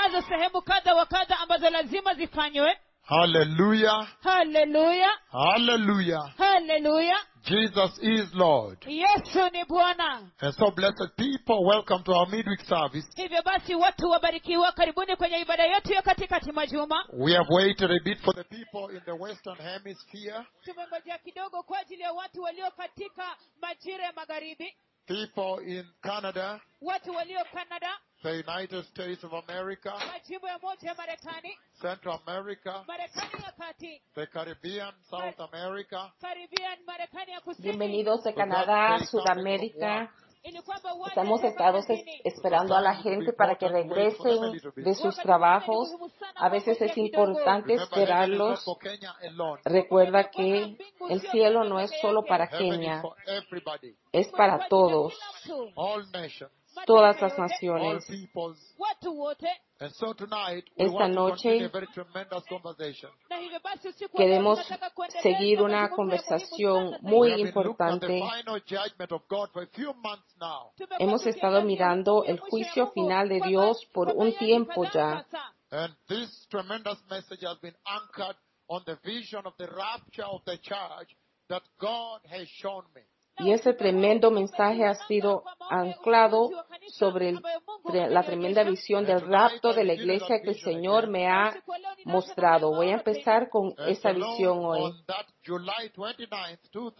kunazo sehemu kadha wa kadha ambazo lazima zifanywe. Hallelujah. Haleluya, Hallelujah. haleluya. Jesus is Lord. Yesu ni Bwana. And so, blessed people, welcome to our midweek service. Hivyo basi watu wabarikiwa, karibuni kwenye ibada yetu ya katikati mwa juma. We have waited a bit for the people in the Western Hemisphere, Tumengojea kidogo kwa ajili ya watu walio katika majira ya magharibi, people in Canada, watu walio Canada, the United States of America, majimbo ya moja ya Marekani, Central America, Marekani ya kati, the Caribbean, South America. Caribbean, Marekani ya kusini. Bienvenidos a Canadá, Sudamérica. Ili kwamba wote Estamos kutoka kusini. esperando a la gente para que regresen de sus trabajos. A veces es importante esperarlos. For Kenya alone. Recuerda que el cielo no es solo para Heaven is Kenia, for everybody, es para todos, all nations, todas las all naciones. peoples. Watu wote. And so tonight, we Esta want to noche continue a very tremendous conversation. Na hivyo basi usiku wa leo Queremos tunataka kuendelea seguir na una mazungumzo ya conversación muhimu sana muy We have been looking at the importante. final judgment of God for a few months now. Tumekuwa Hemos estado tukiangalia mirando hukumu ya el mwisho ya juicio Mungu final de kwa Dios por un mayani tiempo kadhaa ya. sasa. And this tremendous message has been anchored on the vision of the rapture of the church that God has shown me. Y ese tremendo mensaje ha sido anclado sobre la tremenda visión del rapto de la iglesia que el Señor me ha mostrado. Voy a empezar con And esa the Lord, visión hoy. on that July 29th,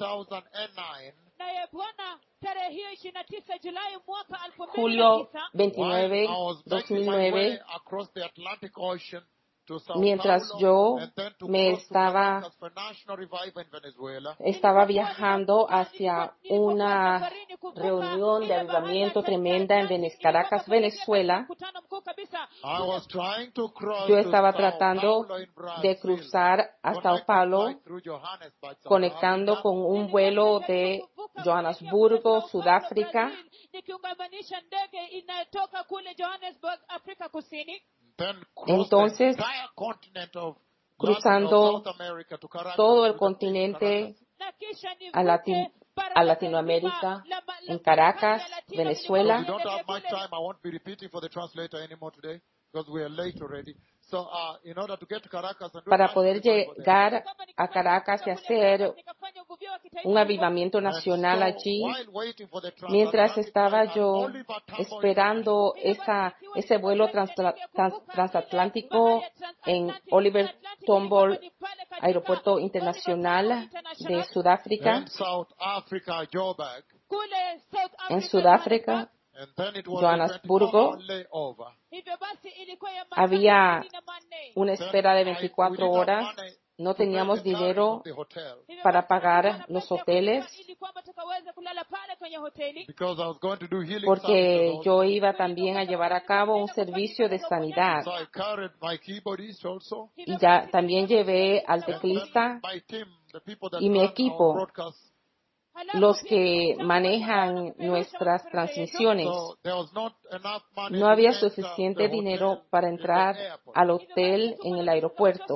2009, Naye Bwana tarehe hiyo 29 Julai mwaka Julio 2009, 29, while I was making my way 2009, across the Atlantic Ocean to Sao mientras Paulo, yo and then to me cross to estaba Caracas for national revival in Venezuela. viajando hacia una reunión de avivamiento tremenda en Caracas, Venezuela. mkutano mkuu kabisa. I was trying to cross Yo to estaba Sao tratando Paulo in Brazil, de cruzar a Sao connecting Paulo, flight through Johannesburg, South conectando Africa. con un vuelo de Johannesburgo, Sudáfrica. Nikiungamanisha ndege inayotoka kule Johannesburg, Afrika Kusini. Then cross Entonces, the entire continent of cruzando South America to Caracas, todo el to the continente Na kisha a, nivuke a Latinoamérica, en Caracas, Venezuela. We don't have much time. I won't be repeating for the translator anymore today because we are late already. So, in order to get to Caracas and do Para national poder revival there. llegar a Caracas y hacer un avivamiento nacional And so, allí, while waiting for the mientras transatlantic estaba flight, yo Oliver Tambo esperando ese vuelo transatlántico en Oliver Tambo Aeropuerto Internacional de Sudáfrica, in South Africa, Joburg, en Sudáfrica, and then it was Johannesburgo, a 24-hour layover. había una Then espera de we 24 didn't have horas. money No to pay teníamos the tariff dinero of the hotel para pagar los hoteles because I was going to do healing porque services yo also. iba también a llevar a cabo un servicio de sanidad. So I carried my keyboardist also. Y ya también llevé al And then teclista my team, the people that y mi run our equipo, broadcast. los que manejan nuestras transmisiones. So there was not enough money No to había enter suficiente the dinero hotel para in the entrar airport. al hotel en el aeropuerto.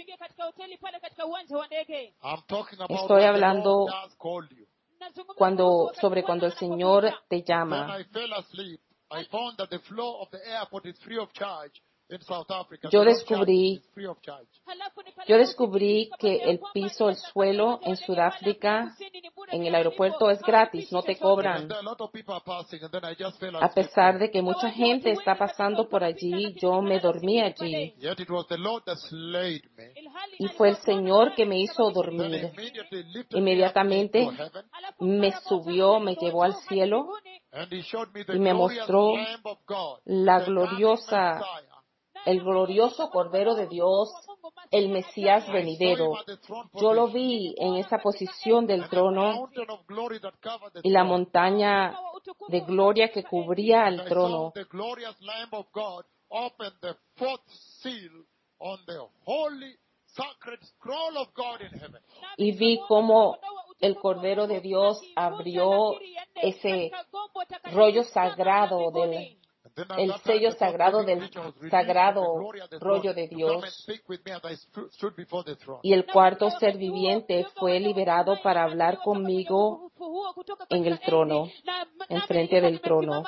I'm talking about Estoy when the hablando Lord does call you. cuando el Señor te Then llama. I fell asleep. I found that the floor of the airport is free of charge in South Africa. Yo They don't charge descubrí- it, it's free of charge. Yo descubrí que el piso, el suelo en Sudáfrica, en el aeropuerto es gratis, no te And cobran. then a lot of people are passing, and then I just fell A asleep. pesar de que mucha gente está pasando por allí, yo me dormí allí. Yet it was the Lord that slayed me. Y fue el Señor que me hizo Then dormir. immediately lifted Inmediatamente me up into heaven, me subió, me llevó al cielo and He showed me the y me glorious mostró Lamb of God, la the coming gloriosa, Messiah. el glorioso Cordero de Dios, el Mesías I saw venidero. Him at the throne Yo lo position, vi en esa posición del and the trono mountain of glory that covered the y la throne. montaña de gloria que cubría And el I saw trono. the glorious Lamb of God open the fourth seal on the holy sacred scroll of God in heaven. Y vi cómo el Cordero de Dios abrió ese rollo sagrado del And then at el that time, sello the fourth sagrado living del creature was released sagrado from the glory of the rollo throne de to come and Dios. speak with me as I stood before the throne. Y el cuarto ser viviente fue liberado para hablar conmigo en el trono, enfrente del trono.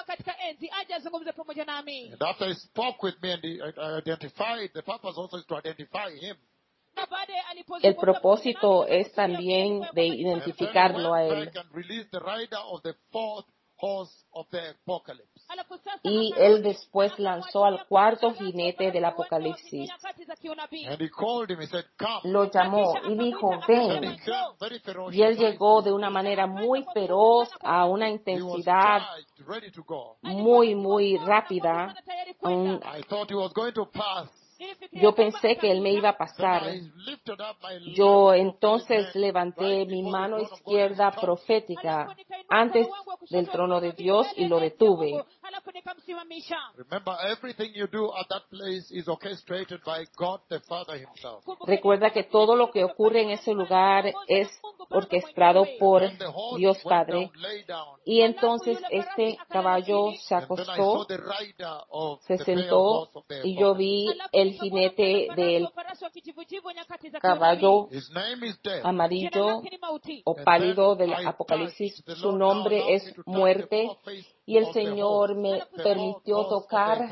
And after he spoke with me and he identified, the purpose also is to identify him. El propósito es también de And then identificarlo a went él. back and released the rider of the fourth horse of the apocalypse. Y él después lanzó al cuarto jinete del Apocalipsis. And he called him, he said, come. Lo llamó y dijo, And he ven. came very ferocious. Y él llegó de una manera muy feroz a una He was intensidad charged, ready to go. muy rápida. I thought he was going to pass. Yo pensé que él me iba a Then pasar. I lifted up my Yo left entonces hand levanté right mi before the mano throne of God izquierda and stopped. profética antes del trono de Dios y lo detuve. Remember, everything you do at that place is orchestrated by God the Father himself. Recuerda que todo lo que ocurre en ese lugar es orquestado por Then the horse Dios went Padre. down, lay down. Y entonces este caballo se And then I saw acostó, the rider of se the pale sentó horse of the y yo apocalypse. vi el jinete del caballo His name is Death. amarillo o pálido del Apocalipsis. Su nombre es muerte y el Señor me permitió tocar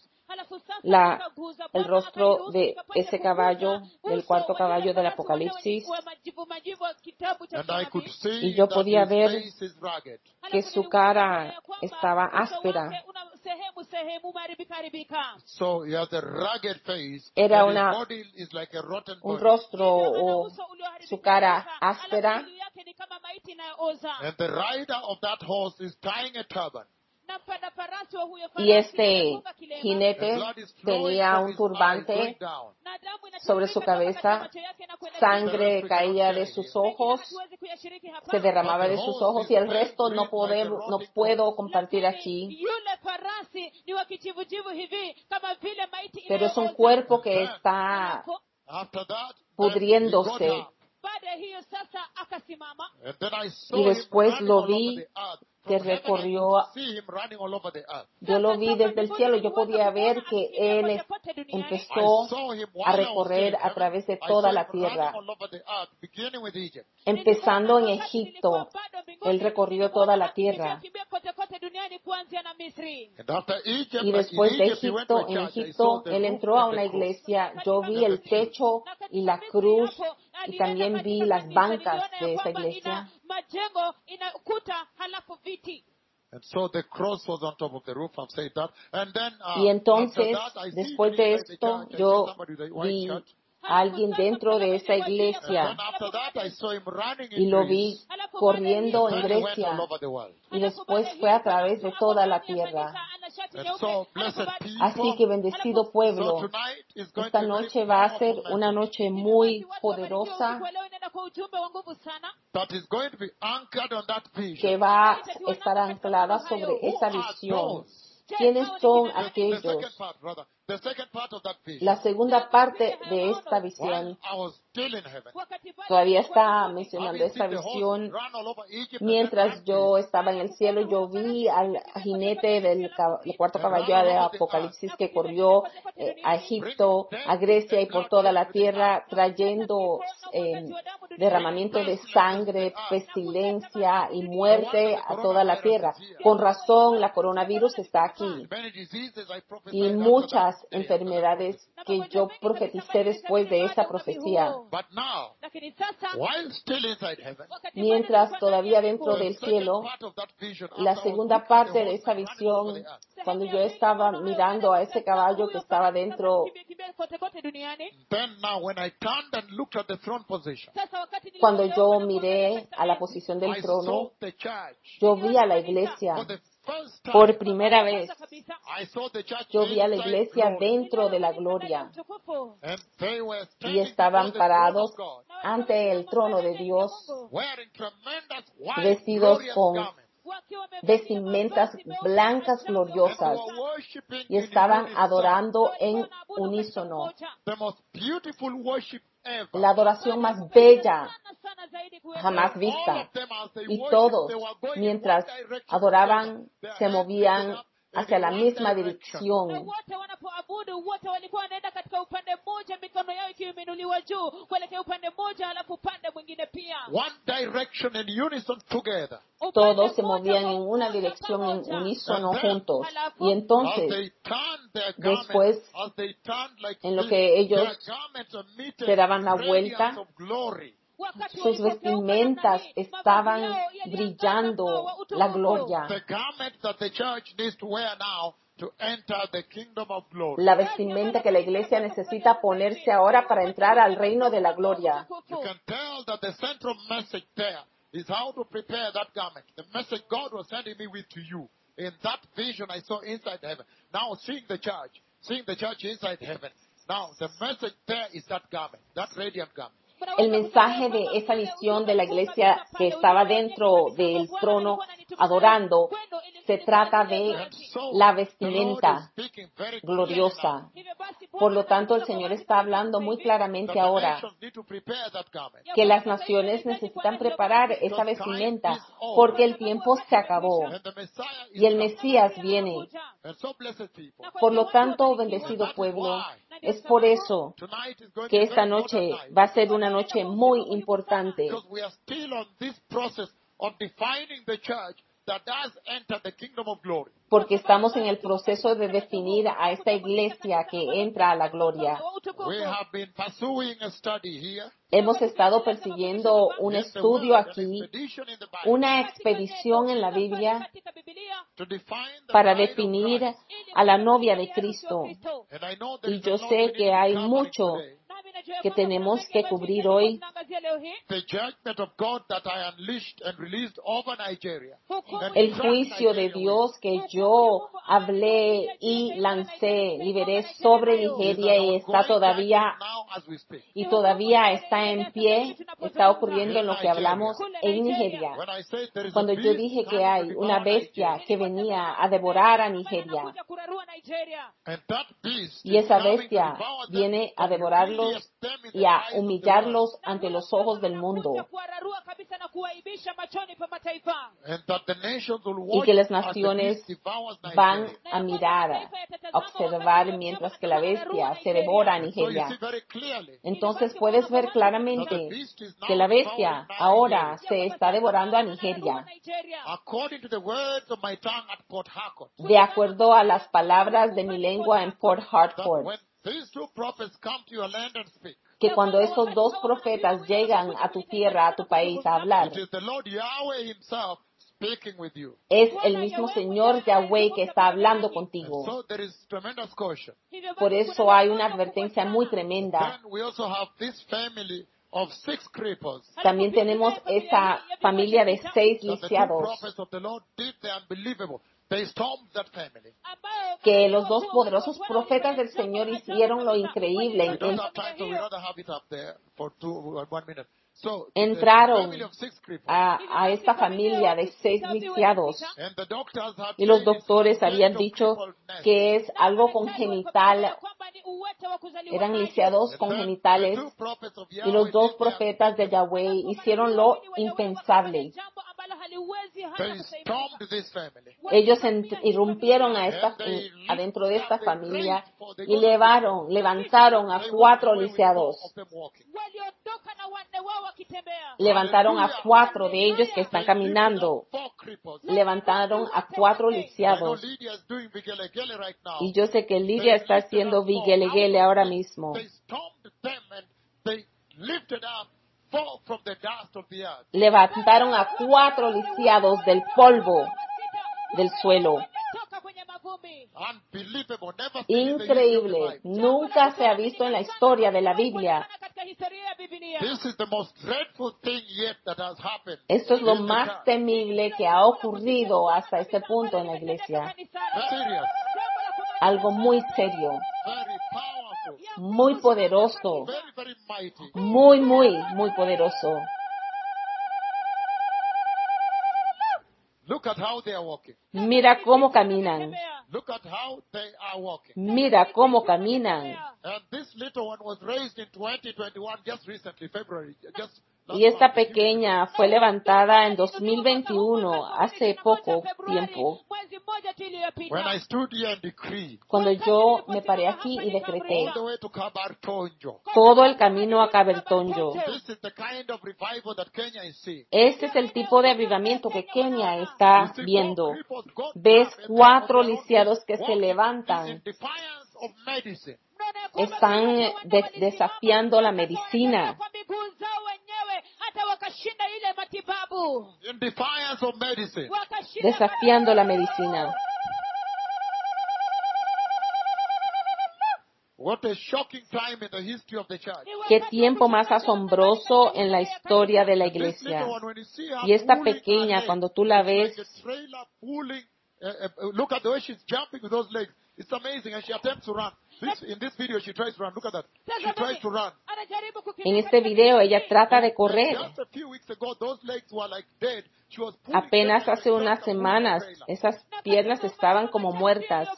el rostro de ese caballo, del cuarto caballo del Apocalipsis, And I could see y yo that podía his ver face is rugged. que su cara estaba áspera. So he has a rugged face. Era and his una- body is like a rotten Un body. rostro o su cara áspera, And the rider of that horse is tying a turban. y este And jinete blood is flowing tenía from un his eyes, going turbante down. sobre su cabeza, sangre caía de sus ojos, se derramaba de sus ojos, y el resto no puedo compartir aquí. Pero es un cuerpo que está After that, pudriéndose. then he got up. And then I saw Y después him running lo all vi over the earth. que From heaven, I recorrió, could see him running all over the earth. yo lo vi desde el cielo, yo podía ver que él I empezó saw him a while I was still recorrer in a heaven. través de I toda saw la him running tierra, all over the earth, beginning with Egypt. empezando en Egipto. Él recorrió toda la tierra. And after Egypt, Y después de he went to Egipto, a en church. I Egipto, saw the él roof entró a and una the cross. iglesia. Yo vi el techo y la cruz, y también vi las bancas de esa iglesia. And so the cross was on top of the roof. I've said that. And then Y entonces, after that, I see después de inside the esto, church, I see yo somebody with a white vi shirt. a alguien dentro de esa And iglesia then after that, I saw him running y in lo vi Greece. corriendo en And then he went all Grecia, over the world. y después fue a través de toda la tierra. And so, blessed Así people, que bendecido pueblo, so tonight is going esta to be very noche va a ser powerful una message noche muy poderosa that is going to be anchored on that que vision. va a estar anclada sobre Who esa are visión. those? ¿Quiénes son The aquellos? second part, brother. The second part of that vision. La segunda parte de esta While visión I was still in heaven, todavía está mencionando having esta seen the horse visión. run all over Egypt and then Mientras run yo estaba en el cielo, yo vi al jinete del cuarto caballo de Apocalipsis que corrió a Egipto, a Grecia y por toda la tierra, trayendo derramamiento de sangre, pestilencia y muerte a toda la tierra. Con razón, la coronavirus está aquí. many diseases I prophesied Y after muchas that day, enfermedades que yo profeticé después de esa profecía. But now, while still inside heaven, Mientras todavía dentro the del second cielo, part of that vision, la after I was segunda looking at the parte de horse esa running all over visión, the earth, cuando yo estaba mirando a ese caballo que estaba dentro, then now when I turned and looked at the throne position, cuando yo miré a la posición del I trono, saw the church yo vi a la iglesia for the first time. por primera vez. I saw the church Yo vi a la inside iglesia glory, dentro de la gloria and they were y standing estaban before the throne parados of God, ante el trono de Dios, wearing tremendous white vestidos glorious con garments. vestimentas blancas And gloriosas, they were worshiping y in estaban unison. adorando en unísono. The most beautiful worship ever. La adoración más bella jamás All vista. of them as they Y worshiped, todos, they were going in mientras one direction. adoraban, Their se hands movían lifted up hacia la one misma direction. Na dirección. wote wanapoabudu wote walikuwa wanaenda katika upande mmoja, mikono yao ikiwa imeinuliwa juu kuelekea upande mmoja, alafu upande mwingine pia. One direction in unison together. Todos se movían en una dirección en unísono juntos. Y As entonces, they turned their después, garments, as they turned like en lo this, que ellos their garments emitted se daban la radiance vuelta, of glory. Wakati sus walipogeuka namna vestimentas hii, estaban mavazi yao yaliangaza brillando mng'ao wa la utukufu. gloria. The garment that the church needs to wear now to enter the kingdom of glory. La vestimenta que la iglesia necesita ponerse ahora para entrar al reino de la gloria. You can tell that the central message there is how to prepare that garment. The message God was sending me with to you. In that vision I saw inside heaven. Now seeing the church inside heaven. Now the message there is that garment, that radiant garment. El mensaje de esa visión de la iglesia que estaba dentro del trono adorando se trata de And so la the Lord is vestimenta speaking very clearly gloriosa. now. Por lo tanto, el Señor está hablando muy That claramente the ahora nations need to prepare that garment. que las naciones necesitan preparar esa vestimenta porque el tiempo se acabó And the Messiah is y el coming. Mesías viene. And so blessed people. Por lo tanto, bendecido pueblo, es por eso Tonight is going to que be esta very noche important night. va a ser una noche muy importante Because we are still on this process of defining the church that does enter the kingdom of glory. porque estamos en el proceso de definir a esta iglesia que entra a la gloria. We have been pursuing a study here. Hemos estado persiguiendo un in the estudio Word, an aquí, expedition in the Bible, una expedición en la Biblia to define the para bride of definir Christ. a la novia de Cristo. And I know there Y is a yo lot sé we need que to hay be covering mucho today. que tenemos que cubrir hoy. The judgment of God that I unleashed and released over Nigeria. And El struck juicio de Nigeria with. Dios que yo hablé y lancé, liberé sobre Is Nigeria an y ongoing está todavía judgment now as we speak. y todavía está en pie, está ocurriendo en lo que hablamos en Nigeria. When I say there is a Cuando yo beast dije que coming to hay una devour bestia Nigeria, que venía a devorar a Nigeria and that beast y is esa coming to bestia devour them viene a and devorarlos humiliate them in y the a eyes of the world. humillarlos ante los ojos del mundo And that the nations will y watch que las as the naciones beast devours van Nigeria. a mirar, a observar mientras que la bestia se devora a And so you Nigeria. see very clearly Entonces puedes ver that the claramente beast is now que la devouring bestia Nigeria. ahora se está devorando a Nigeria, According to the words of my tongue at Port Harcourt, de acuerdo a las palabras de mi lengua en Port that Harcourt, when these two prophets come to your land and speak, que cuando esos dos profetas llegan a tu tierra, a tu país a hablar, it is the Lord Yahweh himself speaking with you. es el mismo Señor Yahweh que está hablando And contigo. so there is tremendous caution. Por eso hay una advertencia muy tremenda. Then we also have this family of 6 cripples También tenemos esa familia de 6 that the two lisiados, prophets of the Lord did the unbelievable. They stormed that family. que los dos poderosos profetas del Señor hicieron lo increíble. We don't have time, so we'd rather have it up there for 1 minute. So the Entraron family of 6 cripples. a esta familia de 6 lisiados And the doctors had y los said it's doctores a habían state of dicho crippledness. que es algo congenital, eran lisiados And then congenitales, the two prophets of y Yahweh los dos did the profetas de Yahweh hicieron lo impensable. They stormed this family. Ellos irrumpieron adentro de esta familia y levantaron a 4 lisiados. Levantaron a 4 de ellos que están caminando. Levantaron a 4 lisiados. Y yo sé que Lidia está haciendo Vigelegele ahora mismo. Levantaron a 4 lisiados del polvo del suelo. Increíble. Nunca se ha visto en la historia de la Biblia. Esto es lo más temible que ha ocurrido hasta este punto en la iglesia. Algo muy serio, muy poderoso, muy poderoso. Look at how they are walking. Mira cómo caminan. Look at how they are walking. Mira cómo caminan. And this little one was raised in 2021, just recently, February, just Y esta pequeña fue levantada en 2021, hace poco tiempo, when I stood here and decreed cuando yo me paré aquí y decreté all the way to Kabartonjo. todo el camino a Cabertonjo. This is the kind of revival that Kenya is seeing. Este es el tipo de avivamiento que Kenia está You see, viendo. 4 cripples got Ves up and they are 4 on their own lisiados que feet, se walking levantan, in defiance of medicine. están desafiando la medicina, In defiance of medicine. desafiando la medicina. What a shocking time in the history of the church. Qué tiempo más asombroso en la historia de la This little iglesia. one, when you see her Y esta pulling her pequeña, legs, cuando tú la it's ves, like a trailer pulling. Look at the way she's jumping with those legs. It's amazing, and she attempts to run. In this video, she tries to run. Look at that. She tries to run. en este video ella trata de correr. Just a few weeks ago, those legs were like dead. She was pulling Apenas them hace like a unas trailer semanas, pulling a trailer. esas piernas estaban como muertas.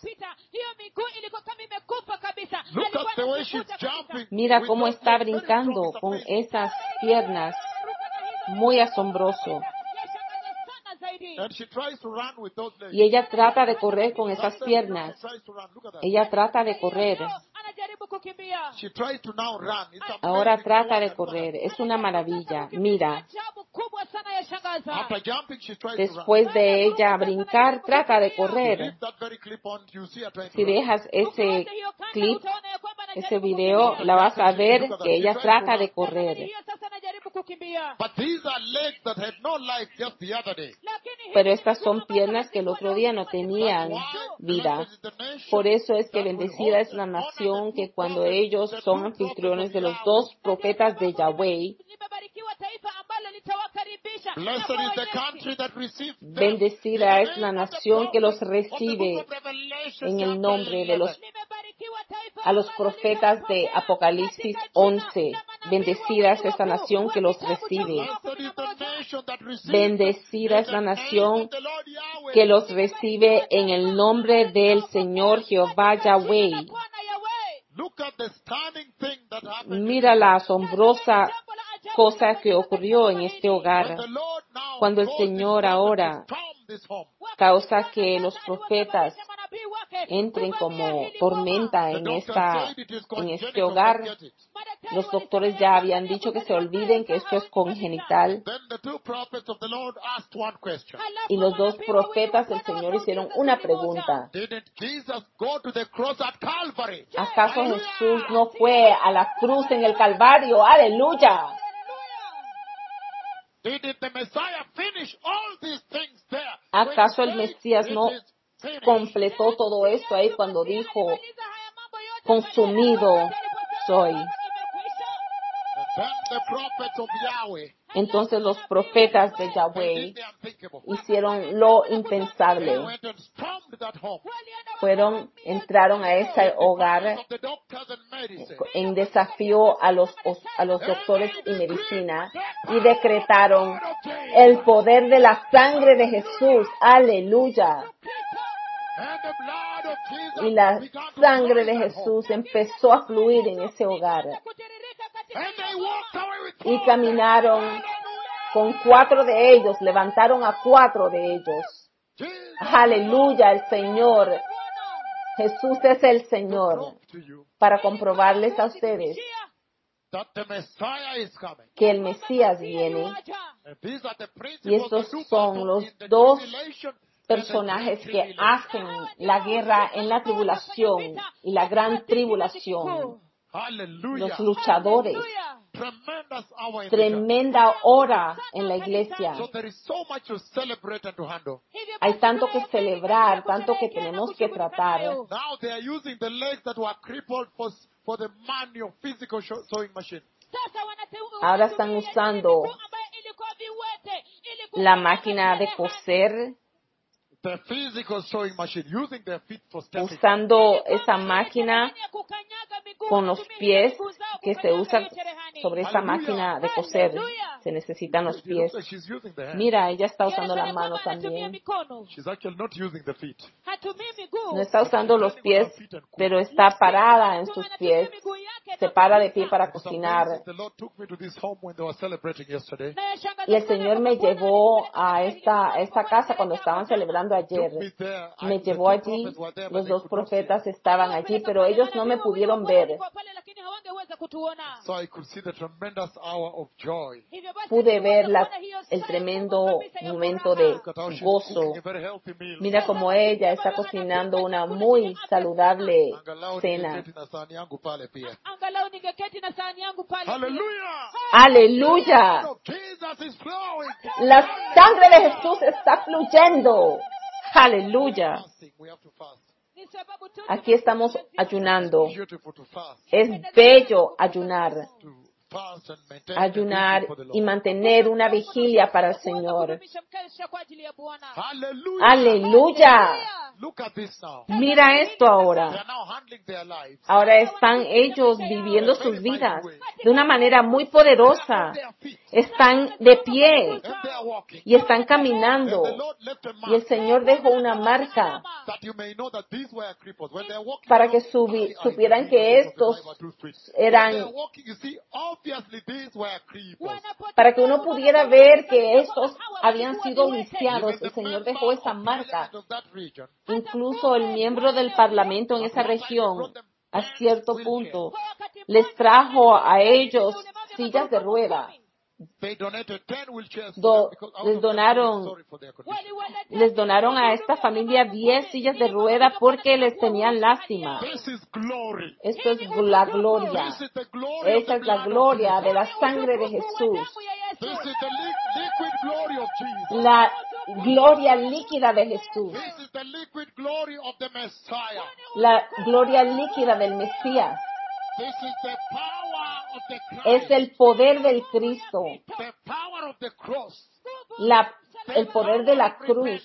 Look at the way she's jumping. Mira with cómo those está legs. Very brincando strong. con It's amazing. esas piernas. Muy asombroso. And she tries to run with those legs. Y ella trata de correr con esas That's the way piernas. she tries to run. Look at that. Ella trata de correr. She tries to now run. It's Ahora amazing. trata de Look at correr. that. Es una maravilla. Mira, After jumping, she tries to run. después de ella brincar, trata de correr. Leave that very clip on. You see her trying to Si run. dejas ese clip, ese video, la vas a ver que ella trata de correr. But these are legs that had no life just the other day. Pero estas son piernas que el otro día no tenían vida. Por eso es que bendecida es la nación que cuando ellos son anfitriones de los 2 profetas de Yahweh, Blessed is the country that receives them. bendecida es la nación que los recibe en el nombre de a los profetas de Apocalipsis 11. Bendecida es esa nación que los recibe. Bendecida es la nación que los recibe en el nombre del Señor Jehová Yahweh. Mira la asombrosa cosa que ocurrió en este hogar cuando el Señor ahora causa que los profetas entren como tormenta en este hogar. Los doctores ya habían dicho que se olviden que esto es congenital. Y los 2 profetas del Señor hicieron una pregunta. ¿Acaso Jesús no fue a la cruz en el Calvario? ¡Aleluya! ¿Acaso el Mesías no completó todo esto ahí cuando dijo, consumido soy? Entonces los profetas de Yahweh hicieron lo impensable. Entraron a ese hogar en desafío a los doctores y medicina y decretaron el poder de la sangre de Jesús. Aleluya. Y la sangre de Jesús empezó a fluir en ese hogar. Y caminaron con 4 de ellos, levantaron a 4 de ellos. Aleluya, el Señor. Jesús es el Señor. Para comprobarles a ustedes que el Mesías viene. Y estos son los 2 personajes que hacen la guerra en la tribulación y la gran tribulación. Los luchadores. Tremenda hora en la iglesia. Hay tanto que celebrar, tanto que tenemos que tratar. Ahora están usando la máquina de coser, usando esa máquina con los pies que se usa sobre esa máquina de coser. Se necesitan los pies. Mira, ella está usando la mano también. No está usando los pies, pero está parada en sus pies se para de pie para It was cocinar. amazing. The Lord took me to this home when they were celebrating yesterday. Y el Señor me llevó a esta casa cuando estaban celebrando ayer. Took me there. Me The llevó two allí, prophets were there, but los they dos could not see profetas us. estaban allí, pero ellos no me pudieron ver. So I could see the tremendous hour of joy. Pude ver el tremendo momento de Look at how she's gozo. cooking a very healthy meal. Mira cómo ella está cocinando una muy saludable Angalau cena. ningeketi na sahani yangu pale pia. angalau ningeketi na sahani yangu pale. Hallelujah! ¡Aleluya! The blood of Jesus is flowing. La sangre de Jesús está fluyendo. ¡Aleluya! Fasting. We have to fast. Ni sababu tu Aquí estamos ayunando. Beautiful to fast. Es bello ayunar. To fast and maintain Ayunar the for the y Lord. mantener una vigilia para el Señor. kudumisha mkesha kwa ajili ya Bwana. Hallelujah! ¡Aleluya! Look at this now. Mira esto They ahora. are now handling their lives. Ahora están ellos viviendo sus vidas de una manera muy poderosa. Their feet. Están de pie And they are walking. y están And caminando. the Lord left a Y el mark Señor dejó una marca that you may know that these were cripples. When they are walking para along, que supieran que estos when eran, they are walking, you see, obviously these were cripples. para que uno pudiera ver que estos habían sido lisiados. El Señor dejó esa marca. Of that region, Incluso el miembro del Parlamento en esa región, a cierto punto, les trajo a ellos sillas de rueda. they donated 10 wheelchairs to Do- them because out les of them, donaron- sorry for their condition. Les donaron a esta familia 10 sillas de rueda porque les tenían lástima. This is glory. Esto es la gloria. This is the glory of Esa the es la blood of gloria Jesus. de la sangre de Jesús. This is the liquid glory of Jesus. La gloria líquida de Jesús. This is the liquid glory of the Messiah. La gloria líquida del Mesías. This is the power of the Es Christ. el poder del Cristo. The power of the cross. El poder de la cruz.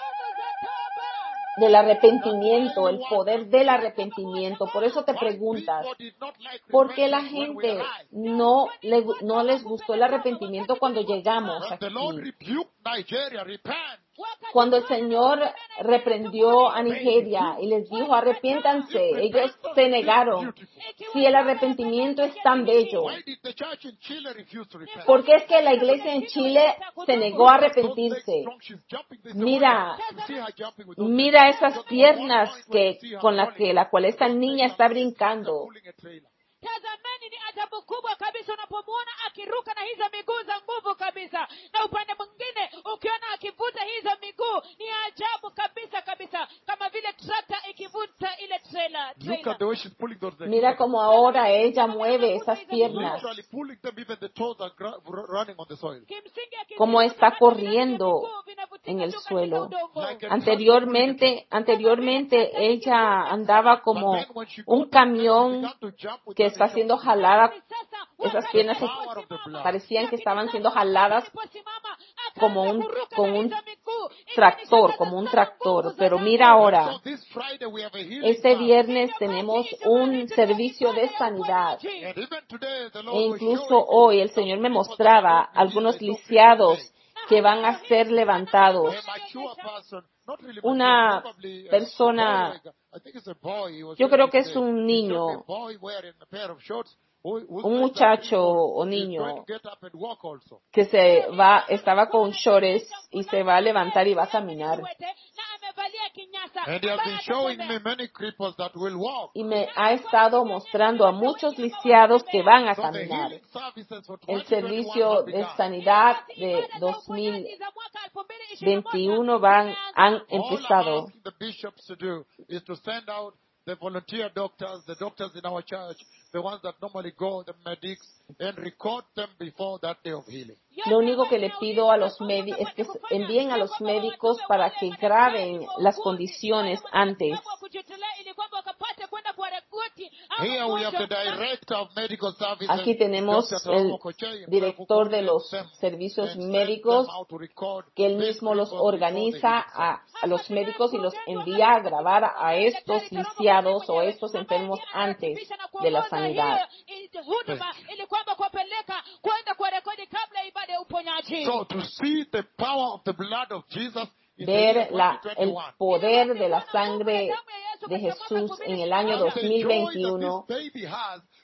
Del arrepentimiento, el poder del arrepentimiento. Por eso te preguntas, ¿por qué la gente no les gustó el arrepentimiento cuando llegamos When the aquí? Lord rebuked Nigeria, repent. Cuando el Señor reprendió a Nigeria y les dijo, arrepiéntanse, ellos se negaron. Si el arrepentimiento es tan bello, Why did the church in Chile refuse to repent? ¿por qué es que la iglesia en Chile se negó a arrepentirse? Mira, mira esas piernas con la cual esta niña está brincando. Tazameni ni ajabu kubwa kabisa unapomwona akiruka na hizo miguu za nguvu kabisa, na upande mwingine ukiona akivuta hizo miguu ni ajabu kabisa kabisa, kama vile trakta ikivuta ile trailer. Look at the way she's pulling those legs. Mira cómo ahora ella mueve esas piernas, Literally pulling them, even the toes are running on the soil. Kimsingi akivuta cómo está hata corriendo miguu vinavutika en el tu katika suelo. udongo. Anteriormente ella andaba como But then when she un got to camión began to jump with que that, está they siendo jumped. jalada. Sasa Esas piernas Power of the blood. parecían que estaban siendo jaladas aliposimama, como akaanza un, kuruka con na un hizo miguu. tractor, Ikanishangaza como un sana tractor. nguvu za Pero Mungu. mira So ahora, this Friday we have a healing este service. viernes tenemos un servicio de sanidad. And even today the Lord E was incluso showing me hoy el some Señor me people that mostraba are going to algunos be healed. lisiados que van a ser levantados. A mature person, not really Una mature, probably persona, a boy, I think it's a boy. He was yo showing creo me que es today. un He showed me niño, a boy wearing a pair of shorts. un muchacho o He's niño going to get up and walk also. que estaba con shorts y se va a levantar y va a caminar. And he has been showing me many cripples that will walk. Y me ha estado mostrando a muchos lisiados que van a So the caminar. healing services for El 2021 servicio have de begun. sanidad de 2021 han All I'm empezado. asking the bishops to do is to send out the volunteer doctors, the doctors in our church, the ones that normally go, the medics, and record them before that day of healing. Lo único que le pido a los médicos es que envíen a los médicos para que graben las condiciones antes. Here we have the director of medical services, Aquí tenemos Dr. el Toromo Kochei, director de los them servicios and send médicos, them out to record que él these mismo los cripples before the organiza healing service. a los médicos y los envía a grabar a estos lisiados o a estos enfermos antes de la sanidad. So to see the power of the blood of Jesus in the Ver year el 2021. poder de la sangre de Jesús en el año And the joy that 2021, this baby has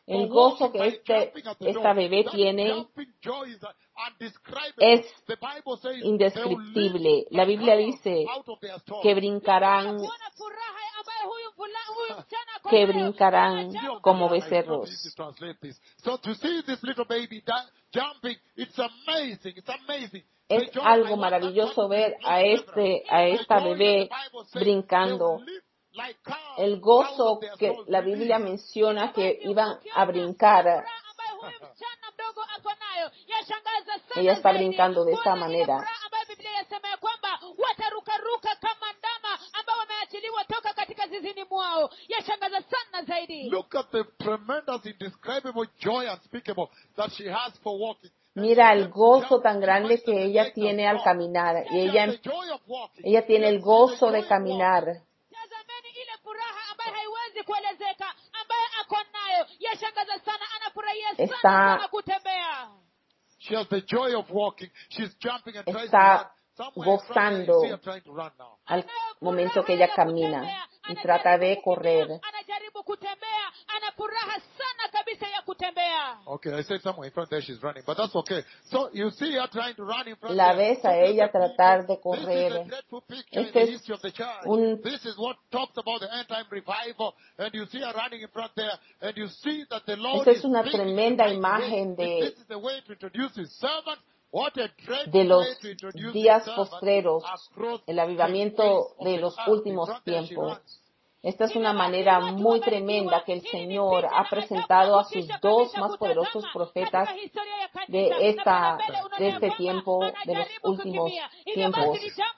El For gozo walking que by jumping at the esta door. bebé That tiene jumping joy is undescribable. es The Bible says they will leap indescriptible. La like Biblia calves dice out of their stalls. que brincarán, kuona furaha ambayo huyu msichana ako que nayo. brincarán Dear como God, it's not easy to becerros. translate this. So to see this little baby jumping, it's amazing. It's amazing. Es The joy, I algo want that maravilloso one to ver be a several. esta The joy bebé that the Bible says they brincando. will leap like calves El out gozo of their que stalls. la Biblia menciona que iban a brincar. Furaha ambayo huyu msichana mdogo ako nayo yashangaza sana Ella está zaidi. brincando de esta Kuona ile manera. furaha ambayo Biblia yasema ya kwamba watarukaruka kama ndama ambao wameachiliwa toka katika zizini mwao. Yashangaza sana zaidi. Look at the tremendous, indescribable joy unspeakable that she has for walking. And Mira she el gets to gozo jump, tan she grande finds that que the ella legs are tiene al strong. caminar. Y She has the joy of walking. ella tiene el Yes, gozo the de joy of caminar. Tazameni ile furaha ambayo haiwezi kuelezeka ambayo ako nayo. Yashangaza sana, anafurahia sana Está- sana kutembea. She has the joy of walking. She's jumping and tries to Está run. Somewhere in front there, you gozando see her trying to run now. al momento que ella camina y trata de correr. Anajaribu kutembea, ana furaha sana kabisa ya kutembea. Okay, I said somewhere in front there she's running, but that's okay. So you see her trying to run in front La there. ves a Look at ella the people. tratar de This is a correr. dreadful picture in Este the es history of the church. un- This is what talks about the end time revival, and you see her running in front there, and you see that the Lord Esta es is una speaking in tremenda the right imagen way. de- This is the way to introduce His servant. What a dreadful de los way to introduce días His servant postreros, across el the avivamiento face of de the los earth. últimos In front there she tiempos. runs. Esta es una manera muy tremenda que el Señor ha presentado a sus dos más poderosos profetas de este tiempo, de los últimos tiempos,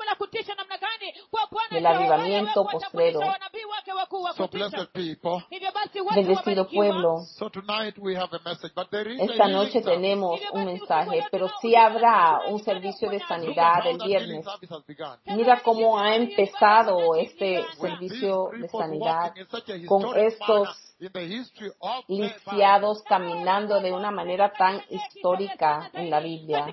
del avivamiento postrero. So blessed people. Bendecido pueblo, So tonight we have a message, but there is esta a noche healing service. tenemos un mensaje, pero sí habrá un servicio de Look at sanidad how el that healing viernes. service has begun. Mira cómo ha empezado este With servicio these de cripples sanidad walking in such a con historic estos manner in the history of the lisiados caminando de una manera tan histórica en la Biblia.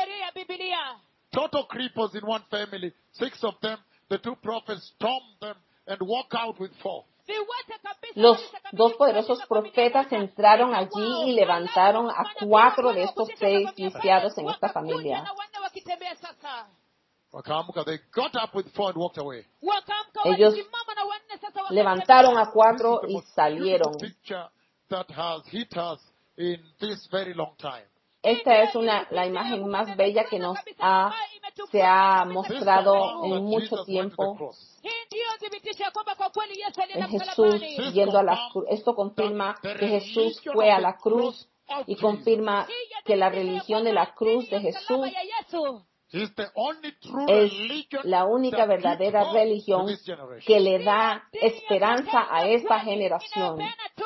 Total cripples in one family, 6 of them, the 2 prophets stormed them and walk out with 4. Los dos poderosos profetas entraron allí y levantaron a 4 de estos 6 lisiados en esta familia. Wakaamka, they got up with 4 and walked away. Ellos levantaron a This 4 is the y most salieron. beautiful picture that has hit us in this very long time. Esta es la imagen más bella que se ha mostrado en mucho tiempo. En Jesús yendo a la cruz. Esto confirma que Jesús fue a la cruz y confirma que la religión de la cruz de Jesús He's the only true es religion la única that verdadera gives hope to religión this generation. que le da esperanza a esta generación.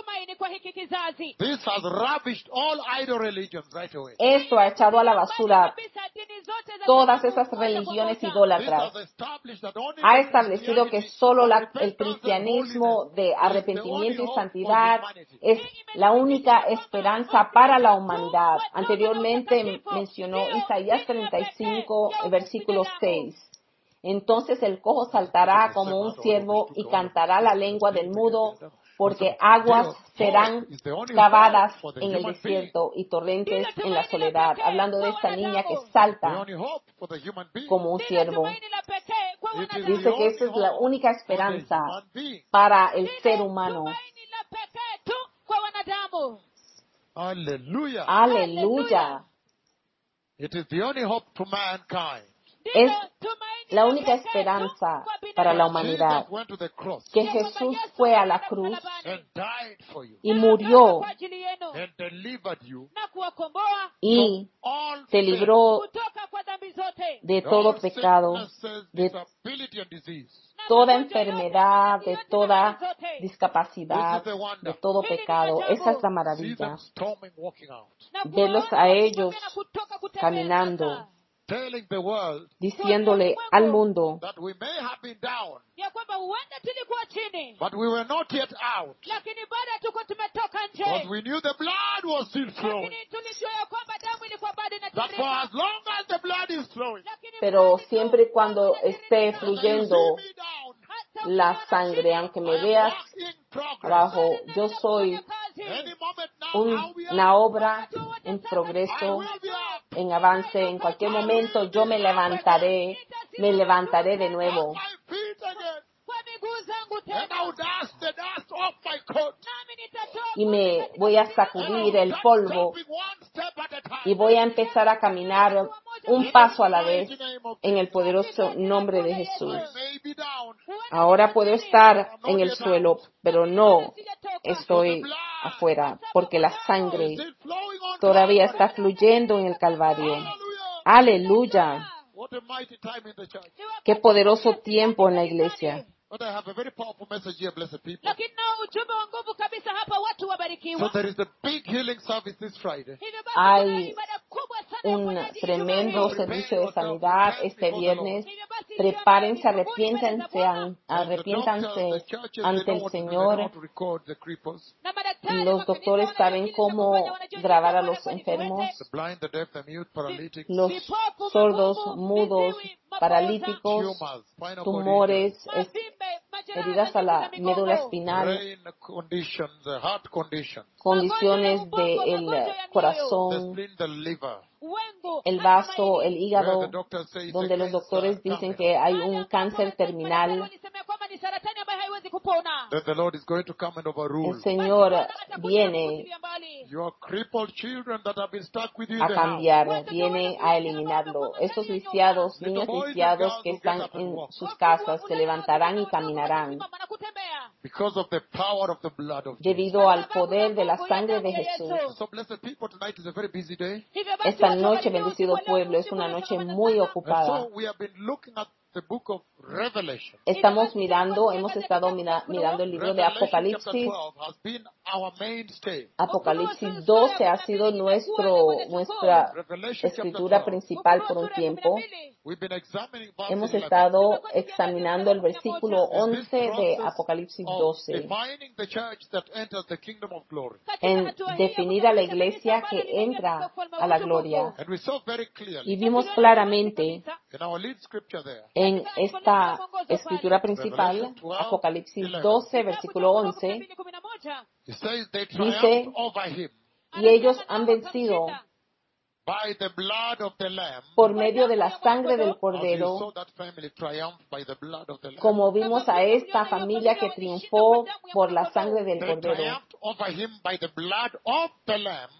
This has ravished all idol religions right away. Esto ha echado a la basura todas esas religiones This idólatras. has established that only Ha the establecido que Christianity solo of el repentance and cristianismo holiness de is the arrepentimiento only y hope santidad for humanity. es la única esperanza para la humanidad. Anteriormente mencionó Isaías 35, versículo 6. Entonces el cojo saltará como un ciervo y cantará la lengua del mudo, porque aguas serán cavadas en el desierto y torrentes en la soledad. Hablando de esta niña que The salta only hope for the human being. como un ciervo. It is Dice the que esa es la only única hope for the esperanza human being. para el ser humano. Hallelujah. Aleluya. It is the only hope to mankind. Es la única esperanza para la humanidad. Jesus went to the cross Que Jesús fue a la cruz and died for you y murió and delivered you y from all te sin, libró de todo all pecado, sicknesses, de disability and disease. toda enfermedad, de toda This discapacidad, is the wonder. de todo pecado. Esa es la See maravilla. them storming, walking out, Verlos a ellos caminando, telling the world diciéndole al mundo that we may have been down, ya kwamba huenda tulikuwa chini but we were not yet out. lakini bado tuko tumetoka Because nje we knew the blood was still flowing. lakini tulijua ya kwamba damu ilikuwa bado That for inatiririka as long as the blood is flowing, lakini pero bado siempre y cuando esté whether you fluyendo see me down, hata la ukiona sangre, chini, aunque I me am veas work in progress. abajo, yo soy Any moment now, una obra en progreso, en avance. En cualquier momento yo me levantaré de nuevo. my feet again. kwa miguu zangu And I'll tena, dust the dust off my coat. nami nitatoa Y me voy a sacudir el polvo Stepping one step at a time. y voy a empezar a caminar un paso a la vez en el poderoso nombre de Jesús. I may be down. Ahora puedo estar en el suelo, pero no estoy afuera, porque la sangre Still flowing on todavía Calvary. está fluyendo en el Calvario. Hallelujah. Aleluya. What a mighty time in the church. Qué poderoso tiempo en la iglesia. But I have a very powerful message here, blessed people. lakini nao ujumbe wa nguvu kabisa hapa, watu So wabarikiwa. there is a big healing service this Friday. Hivyo basi Hay kuna ibada kubwa sana ya un uponyaji tremendo Ijumaa hii. servicio de sanidad este viernes. Prepárense, arrepiéntanse And the churches, ante they el know how Señor. to record the cripples, Na madaktari Los wa doctores kanisa saben wanajua cómo wanajua grabar a jinsi ya los kuwa enfermos, the blind, the deaf, the mute, paralytics, los vipofu, sordos, mabubu, mudos, viziwi, mapoza, paralíticos, tumors, spinal cord tumores, mavimbe, majeraha, heridas a la za migongo, médula injuries, espinal, brain conditions, heart conditions, condiciones del the corazón, spleen, the liver, wengu, el hata vaso, el maini. where hígado, the doctor says donde los doctores dicen que hay un cáncer terminal. Walisema kwamba ni saratani ambayo haiwezi kupona. that the Lord is going to come and overrule. El Señor Basi Bwana atakuja viene kufutilia mbali. Your crippled children that have been stuck with you in a the house. cambiar, viene a eliminarlo. Estos lisiados, niños lisiados que están en sus casas, se levantarán y caminarán Na kutembea. Because of the power of the blood of Jesus. debido al poder de la sangre de Jesús. So blessed people, tonight is a very busy day. Hivyo basi Esta watu noche, wabarikiwa bendecido usiku wa leo, pueblo, es usiku una wa noche leo, muy And ocupada. so we have been looking at the book of Revelation. Hemos estado mirando el libro de Revelation chapter Apocalipsis. 12 has been our mainstay. Apocalipsis 12 ha sido nuestra Revelation escritura chapter 12. principal por un tiempo. We've been examining verse Hemos 11. estado examinando el versículo Is this 11 de process Apocalipsis of 12, defining the church that enters the kingdom of glory. en definir a la iglesia que entra a la gloria. And we saw very Y clearly vimos claramente in our lead scripture there, en esta escritura principal, Apocalipsis 12, versículo 11, it says they Dice, triumphed over him y ellos han vencido by the blood of the Lamb. por medio de la sangre del As you Cordero, saw that family triumph by the blood of the Lamb. como vimos a esta familia que triunfó por la sangre del They Cordero. triumphed over him by the blood of the Lamb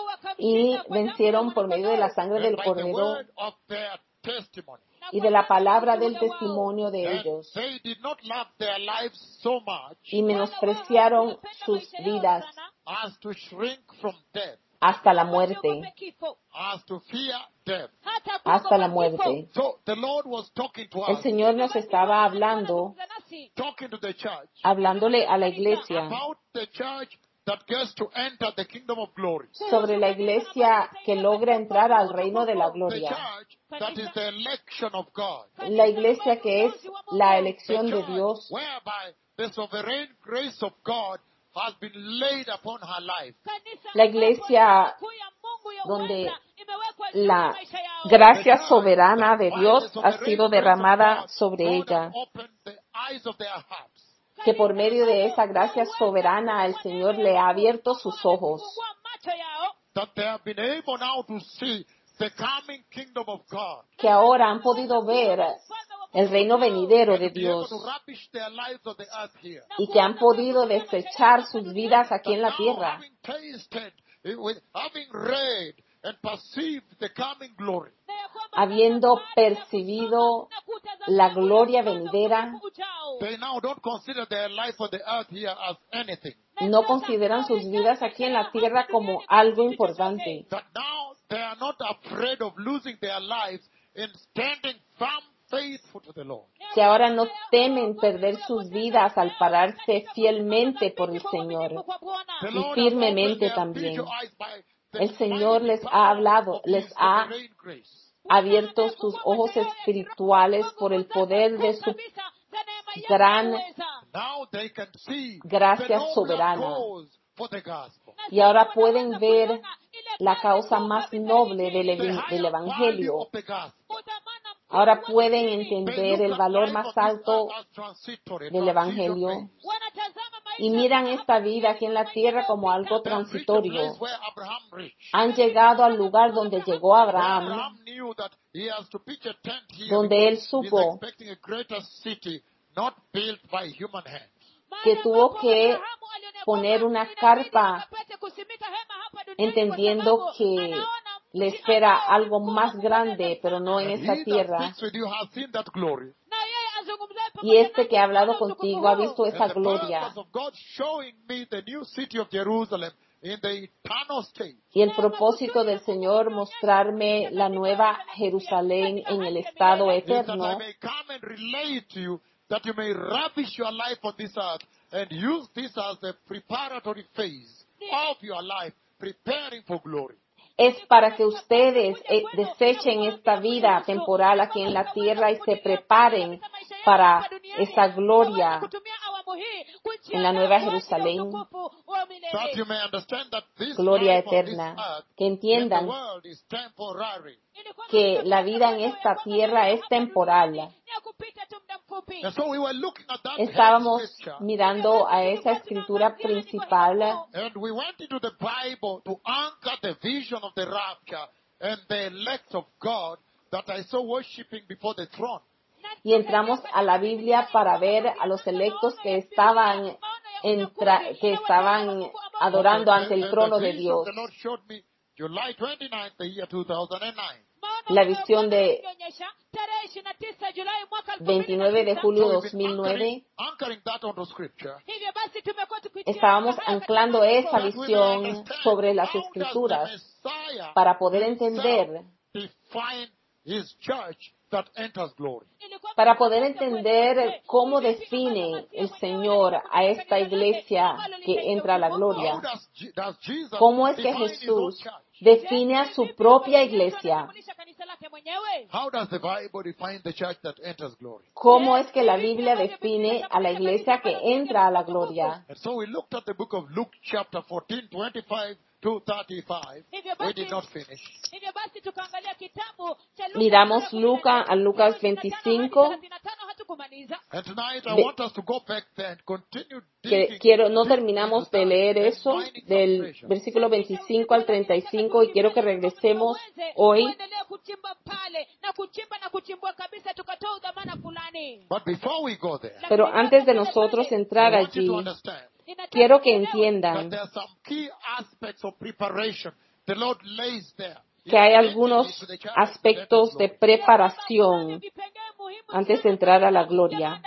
Y vencieron por medio de la sangre and del by the Cordero word of their testimony. y de la palabra del testimonio de And ellos. they did not love their lives so much Y menospreciaron sus vidas as to shrink from death, hasta la muerte, as to fear death. hasta la muerte. So the Lord was talking to El us, Señor nos estaba hablando, talking to the church hablándole a la iglesia about the church that gets to enter the kingdom of glory. sobre la iglesia que logra entrar al reino de la The gloria. church that is the election of God. La iglesia que es la The elección de church Dios, whereby the sovereign grace of God has been laid upon her life. la iglesia donde la gracia soberana de Dios ha sido derramada sobre ella, que por medio de esa gracia soberana el Señor le ha abierto sus ojos, That they have been able now to see the coming kingdom of God. que ahora han podido ver el reino venidero de And be able Dios to rubbish their lives on the earth here. y que han podido desechar sus vidas aquí en la Now, tierra, having tasted, having read and perceived the coming glory, habiendo percibido la gloria venidera, they now don't consider their life on the earth here as anything. no consideran sus vidas aquí en la tierra como algo importante, That now they are not afraid of losing their lives in standing firm, faithful to the Lord. que ahora no temen perder sus vidas al pararse fielmente por el Señor. The Y Lord has firmemente opened their también. spiritual eyes by the El Señor les mighty ha power hablado, of les His ha sovereign grace. abierto sus ojos espirituales por el poder de su gran Now they can see gracia the nobler soberana. cause for the gospel. Y ahora pueden ver la causa más noble The del higher value Evangelio. of the gospel. Ahora pueden They entender look el at valor life más on this alto earth as transitory, del transition Evangelio. phase. y miran esta vida aquí en la tierra como algo They have reached the transitorio. place where Abraham reached. Han llegado al lugar donde llegó Where Abraham, Abraham knew that he has to pitch a tent here donde él because he's supo expecting a greater city not built by human hands. que tuvo que poner una carpa, entendiendo que le espera algo más grande, pero no en And esta he that tierra. speaks with you has seen that glory. Y este que ha hablado contigo ha visto esa And the gloria. purpose of God showing me the new city of Jerusalem in the eternal state. Y el propósito del Señor mostrarme la nueva Jerusalén en el estado Is that I eterno, may come and relate to you, that you may ravish your life on this earth and use this as the preparatory phase of your life, preparing for glory. es para que ustedes desechen esta vida temporal aquí en la tierra y se preparen para esa gloria en la nueva Jerusalén, That you may understand that this gloria life on this eterna. earth Que in the entiendan world is temporary. que la vida en esta tierra es temporal. And so we were looking at that Estábamos head scripture, mirando a esa escritura principal and we went into the Bible to anchor the vision of the rapture and the elect of God that I saw worshiping before the throne. y entramos a la Biblia para ver a los electos que estaban adorando ante el trono de vision Dios. the Lord showed me July 29th, the year 2009. La visión de 29 de julio de So we've been 2009, anchoring that onto scripture. estábamos anclando esa visión sobre las escrituras para poder entender, Define his church that enters glory. cómo define el Señor a esta iglesia que entra a la How gloria. does Jesus ¿Cómo es que define his own Jesús church? define a su propia iglesia? How does the Bible define the church that enters glory? ¿Cómo es que la Biblia define a la iglesia que entra a la gloria? And so we looked at the book of Luke chapter 14, 25 to 35. We did not finish. Miramos a Lucas 25. And tonight I Ve- want us to go back there and continue digging No deep terminamos into de that leer and eso finding some del treasure. versículo 25 al 35 y quiero que regresemos hoy. But before we go there, Pero antes de nosotros entrar I want you allí, to understand quiero que that entiendan there are some key aspects of preparation the Lord lays there. que hay algunos aspectos de preparación antes de entrar a la gloria.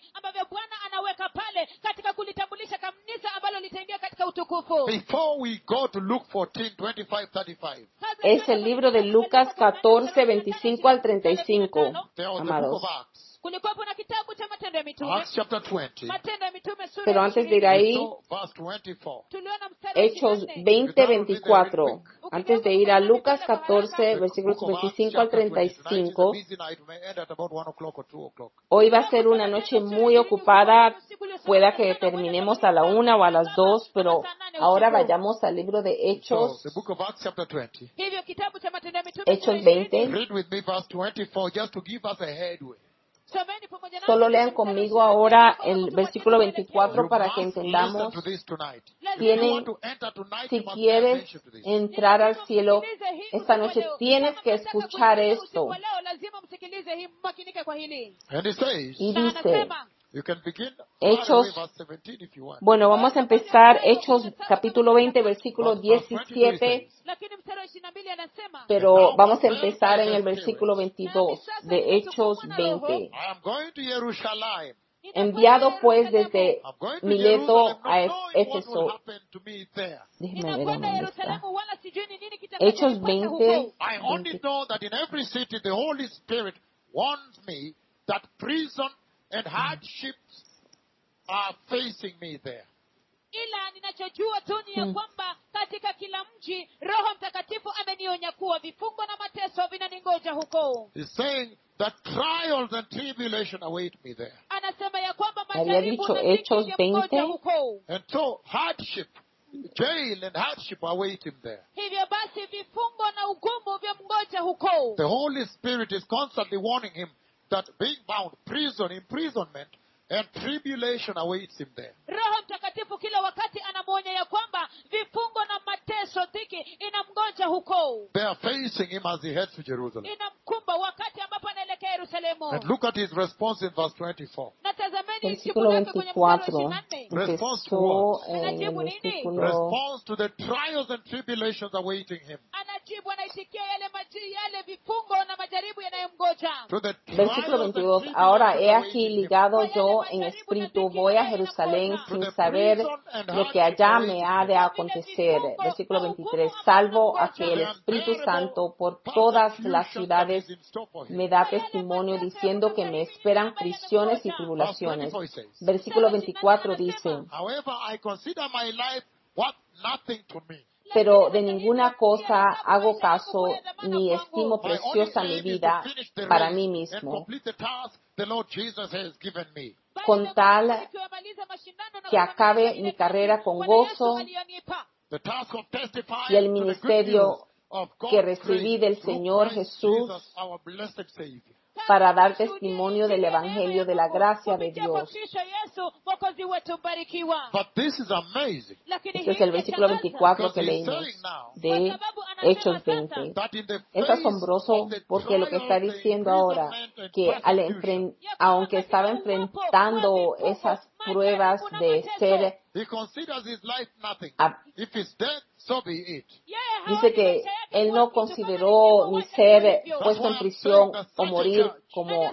Before we go to Luke 14, 25, 35, Es el libro de Lucas 14, 25 al 35, there was the book amados. of Acts, kulikuwepo na kitabu cha matendo ya mitume Acts chapter 20. matendo ya mitume sura Pero ya antes de ir 20. ahí, So, verse 24. tuliona mstari wa Hechos 24. 20, 24. Antes de ir a Lucas 14, versículos Book of Acts 25 al chapter 20. Tonight is a 35, busy night. We may end at about 1 o'clock or 2 o'clock. hoy va a ser una noche muy ocupada. Pueda que terminemos a la 1 o a las 2, pero ahora vayamos al libro de So, Hechos, the book of Acts chapter 20. Hivyo kitabu cha matendo ya mitume Hechos sura ya 20. 20. Read with me verse 24 just to give us a headway. Someni pamoja nami Solo lean mstari wa conmigo 24 ahora kwa el kutupatia versículo mwelekeo. 24 You para que must entendamos. listen to this tonight. If you Tienen, want to enter tonight, si you must pay quieres attention to this. entrar al cielo esta noche, tienes que escuchar esto. Leo lazima msikilize hii, makinike kwa hili. And it says, Y Na dice, anasema, you can begin Hechos- right away, verse 17 if you want. bueno, vamos a empezar Hechos capítulo 20, versículo 17, lakini mstari wa 22 anasema, pero vamos a empezar en el versículo 22 de Hechos 20. I am going to Jerusalem. Enviado pues desde I'm going to Mileto Jerusalem, a not knowing what will Éfeso. happen to me there. Déjeme ver en ninakwenda dónde está. Yerusalemu wala sijui ni nini Hechos kitakachonipata 20, huko. I only know that in every city the Holy Spirit warns me that prison and hardships are facing me there. Ila ninachojua tu ni ya kwamba katika kila mji Roho Mtakatifu amenionya kuwa vifungo na mateso vinaningoja huko. He's saying that trials and tribulation await me there. Anasema ya kwamba Había majaribu dicho na Hechos dhiki vyangoja 20. huko. And so hardship, jail and hardship await him there. Hivyo basi vifungo na ugumu vyamngoja huko. The Holy Spirit is constantly warning him that being bound, prison, imprisonment, and tribulation awaits him there. Roho Mtakatifu mtakatifu kila wakati anamwonya ya kwamba vifungo na mateso, dhiki inamngoja huko, They are facing him as he heads to Jerusalem. inamkumba wakati ambapo anaelekea Yerusalemu. And look at his response in verse 24. Na tazameni jibu Versículo lake kwenye mstari wa 24 24. empezó en el versículo Response to the trials and tribulations awaiting him. Anajibu, anaitikia yale vifungo na majaribu yanayomgoja. To the Versículo trials and 22, ahora he tribulations aquí awaiting him. ligado yo en espíritu, voy a Jerusalén sin saber lo que allá me ha de acontecer. Versículo 23, salvo a que el Espíritu Santo por todas las ciudades me da testimonio diciendo que me esperan prisiones y tribulaciones. Versículo 24 dice, However, I consider my life worth nothing to me. pero de ninguna cosa hago caso ni estimo My only preciosa mi aim is to vida finish the para race mí and mismo, complete the task the Lord Jesus has given me. con tal que acabe mi carrera con gozo The task of testifying y el to the good ministerio news of God's que recibí grace del through Señor Christ Jesús Jesus, our blessed Savior. para dar testimonio del Evangelio de la gracia de Dios. But this is amazing. Este es el versículo 24 que leímos de Hechos 20. That in the Es face asombroso of the porque lo que está trials, the diciendo ahora, imprisonment and que persecution, aunque estaba enfrentando esas pruebas de ser, he considers his life nothing. ab- If it's death, so be it. dice que él no consideró ni ser puesto en prisión o morir como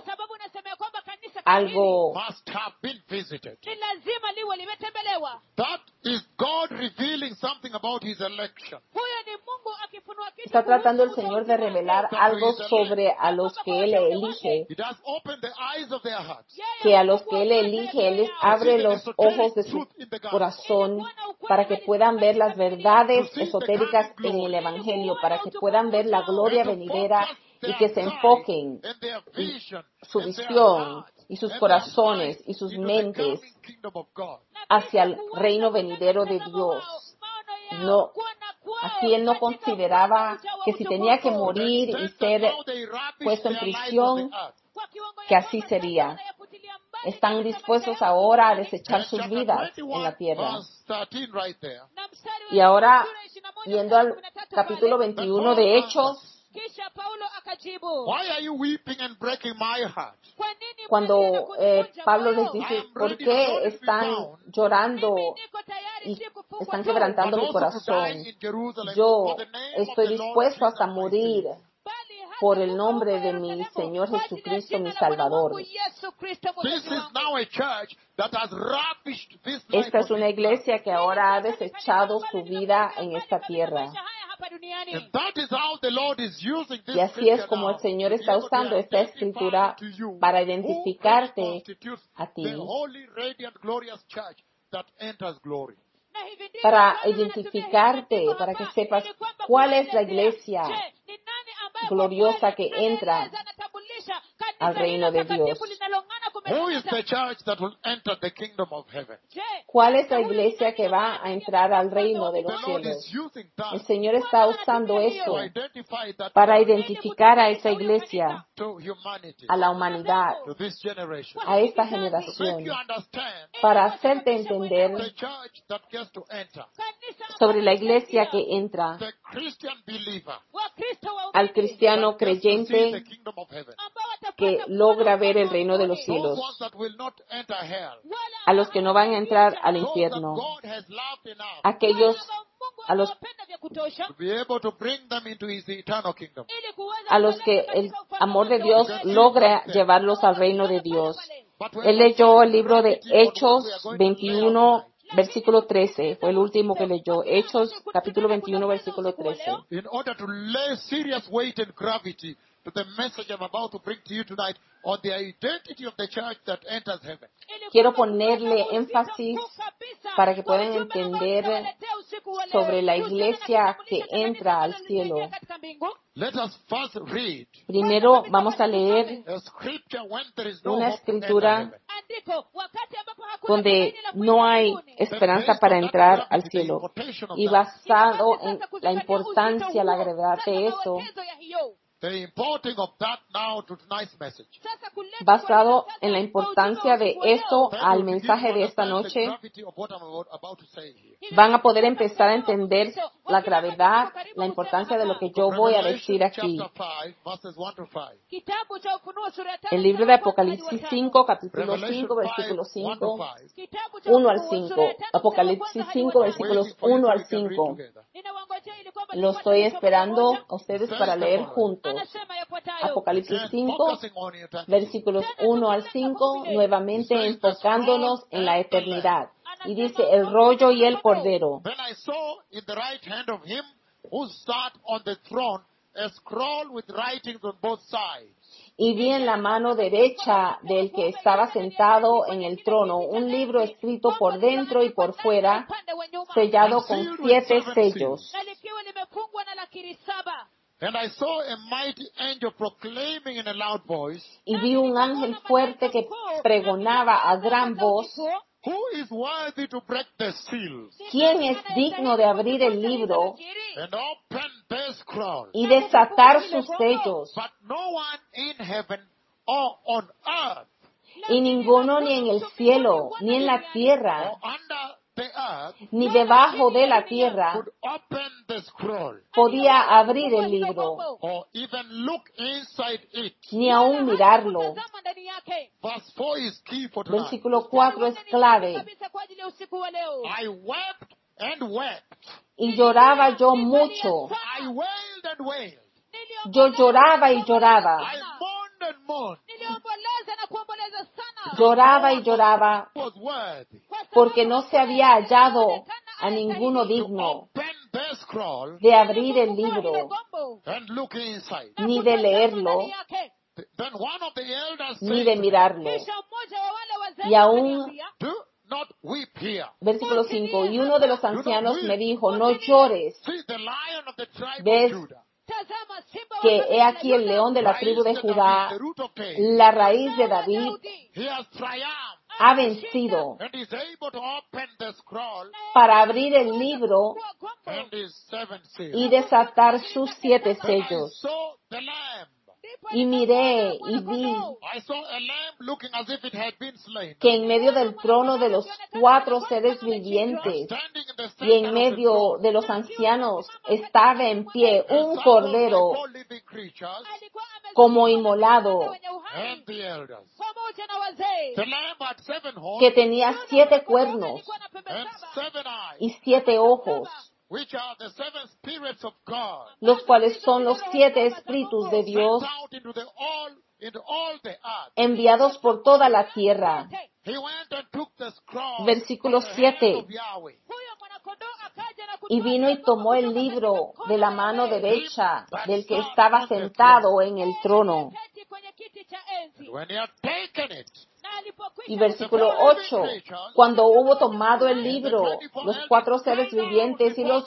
algo. Must have been visited. ni lazima liwe limetembelewa. That is God revealing something about his election. Huyo ni Mungu akifunua kitu Está tratando el kuhusu Señor uteuzi de wake. revelar algo sobre a los que Él elige, It has opened the eyes of their hearts. que a los que Él elige, Él les abre los ojos de su corazón para que puedan ver las verdades esotéricas en el Evangelio, para que puedan ver la gloria venidera y que se enfoquen in their vision, su in their visión hearts, y sus and corazones their y sus minds into the mentes coming kingdom of God. hacia el reino venidero de Dios. No, aquí él no consideraba que si tenía que morir y ser puesto en prisión, que así sería. Están dispuestos ahora a desechar sus vidas en la tierra. Verse 13 right there. Y ahora, yendo al capítulo 21 de Hechos, Kisha Paulo akajibu, Why are you weeping and breaking my heart? kwa nini cuando mnalia na kunivunja Pablo moyo? les dice, ¿por qué están llorando Mimi niko tayari y si kufungwa están tu, quebrantando But mi also to corazón? die in Jerusalem Yo for the name of estoy the Lord dispuesto Jesus, hasta my morir Savior. bali hata por el kufa nombre huko de mi Yerusalemu, Señor kwa ajili ya Jesucristo, mi jina la Bwana Salvador. wangu Yesu Kristo This mwokozi is wangu. now a church that has ravished this life Esta of es una his iglesia que ahora ha desechado su vida en esta tierra. Maisha haya hapa duniani. And that is how the Lord is using this Y así es scripture como el now, Señor to be está able to usando esta identify escritura to you para who identificarte constitutes a ti, the holy, radiant, glorious church that enters glory. Na hivi ndivyo para Bwana anatumia identificarte, hivi para que hapa, sepas ili kwamba cuál es la kuelezea, iglesia je, ni nani ambaye gloriosa kwa que kweli entra anaeleza, anatambulisha kanisa al reino hilo de Dios. takatifu linalong'ana Who is kumetameta? the church that will enter the kingdom of heaven? Je, ¿Cuál es la huyu ni iglesia nani que va ambaye a entrar al reino de The los Lord cielos? is using that El Señor está usando eso to identify that para church identificar a esa iglesia, to humanity, a la humanidad, to this generation, a esta to make generación, you understand para hacerte the entender church that gets to enter, sobre la iglesia que entra, the Christian believer al cristiano that gets to see the creyente kingdom of heaven. que logra ver el reino de los Those cielos, ones that will not enter hell. a los que no van a entrar al Those that infierno, God has loved enough aquellos a los to be able to bring them into his eternal kingdom. a los que el amor de Dios logra llevarlos al reino de Dios. Él leyó el libro de Hechos 21, versículo 13. Fue el último que leyó. Hechos, capítulo 21, versículo 13. In order to lay serious weight and gravity to the message I'm about to bring to you tonight on the identity of the church that enters heaven. Quiero ponerle énfasis para que puedan entender sobre la iglesia que entra al cielo. Let us first read Primero vamos a leer a scripture when there is no una hope to enter escritura heaven. donde no hay esperanza para entrar al cielo. Y basado en la importancia, la gravedad de eso, the importing of that now to tonight's message. Sasa kuleta Basado kwa en la sasa importancia de usiku wa leo. esto Then al we'll begin to mensaje de esta understand the noche, gravity of what I'm about to say here. van a poder empezar a entender la gravedad, la importancia de lo que yo voy a Revelation decir aquí. chapter 5, verses 1 to 5. Kitabu cha Ufunuo sura ya 5 El libro de mstari wa kwanza hadi wa Apocalipsis tano. 5, capítulo Revelation 5, 5, versículo 1 to 5, 5. Kitabu cha 1 al Ufunuo 5. sura ya 5 mstari wa kwanza Apocalipsis hadi wa 5, tano. versículos Waiting for you 1 so al we can read 5. together. Ninawangojea ili kwamba Lo tupate estoy kusoma esperando pamoja. a ustedes Says para the leer following. juntos. Anasema yafuatayo. Apocalipsis And 5, focusing on eternity. versículos 1 al 5, nuevamente enfocándonos en la eternidad. Y dice, el rollo y el cordero. Then I saw in the right hand of him who sat on the throne a scroll with writings on both sides. Y vi en la mano derecha del que estaba sentado en el trono un libro escrito por dentro y por fuera, sellado con 7 sellos. Na likiwa limefungwa na lakiri 7. And I saw a mighty angel proclaiming in a loud voice, Y vi un ángel fuerte que pregonaba a gran voz, who is worthy to break the seals ¿quién es digno de abrir el libro and open the scroll? y desatar sus sellos? But no one in heaven or on earth Y ninguno ni en el cielo, ni en la tierra, or under the earth ni debajo de la tierra, could open the scroll podía abrir el libro, or even look inside it. ni aún mirarlo. Tazama ndani yake. Verse 4 is key for tonight. Versículo 4 es clave. Kabisa kwa ajili ya usiku wa leo. I wept and wept. Y lloraba yo mucho. I wailed and wailed. Yo lloraba y lloraba. I mourned and mourned. Niliomboleza na kuomboleza sana. Lloraba y lloraba Was worthy Kwa sababu porque no se había hallado hakuonekana a ninguno to digno open the scroll de abrir el Ile libro, gombo. and look inside. ni de leerlo, Ndani yake. Then one of the elders ni said de to me, mirarlo. Kisha mmoja wa wale wazee Y aún- akaniambia, do not weep here. Versículo 5. Y uno de los ancianos me dijo, no llores, See the lion of the tribe ¿Ves of Judah. tazama simba wa que kabila he la aquí el Yuda, león de la tribu de Christ the Judá, David, the root of David. la raíz de David, Daudi, He has triumphed ha vencido and is able to open the scroll para abrir el libro kuwa gombo. and his seven seals. y desatar sus 7 Then I sellos. saw the lamb. Ndipo Y miré nikamuona y vi mwana-kondoo, I saw a lamb looking as if it had been slain. que en medio del trono de los 4 seres vivientes Standing in the y en center of the medio throne. de los ancianos estaba en pie And un some cordero four living creatures alikuwa amezungukwa como na inmolado, viumbe wenye uhai, and the elders. pamoja na wazee. The lamb had 7 que horns tenía 7 cuernos Alikuwa na pembe and 7 7 eyes, y 7 ojos, which are the 7 spirits of God, los cuales son los 7 espíritus de Dios sent out into all the earth. enviados por toda la tierra. He went and took the scroll Versículo from the hand 7. of Yahweh. Huyo mwana-kondoo akaja na Y kutoa vino y ile tomó gombo el kutoka libro katika mkono de la wa mano Yahweh. derecha del que estaba sentado en el trono. Keti kwenye kiti cha enzi. When he had taken it, Na alipokwisha Y versículo 8, cuando hubo tomado el libro, los 4 seres vivientes y los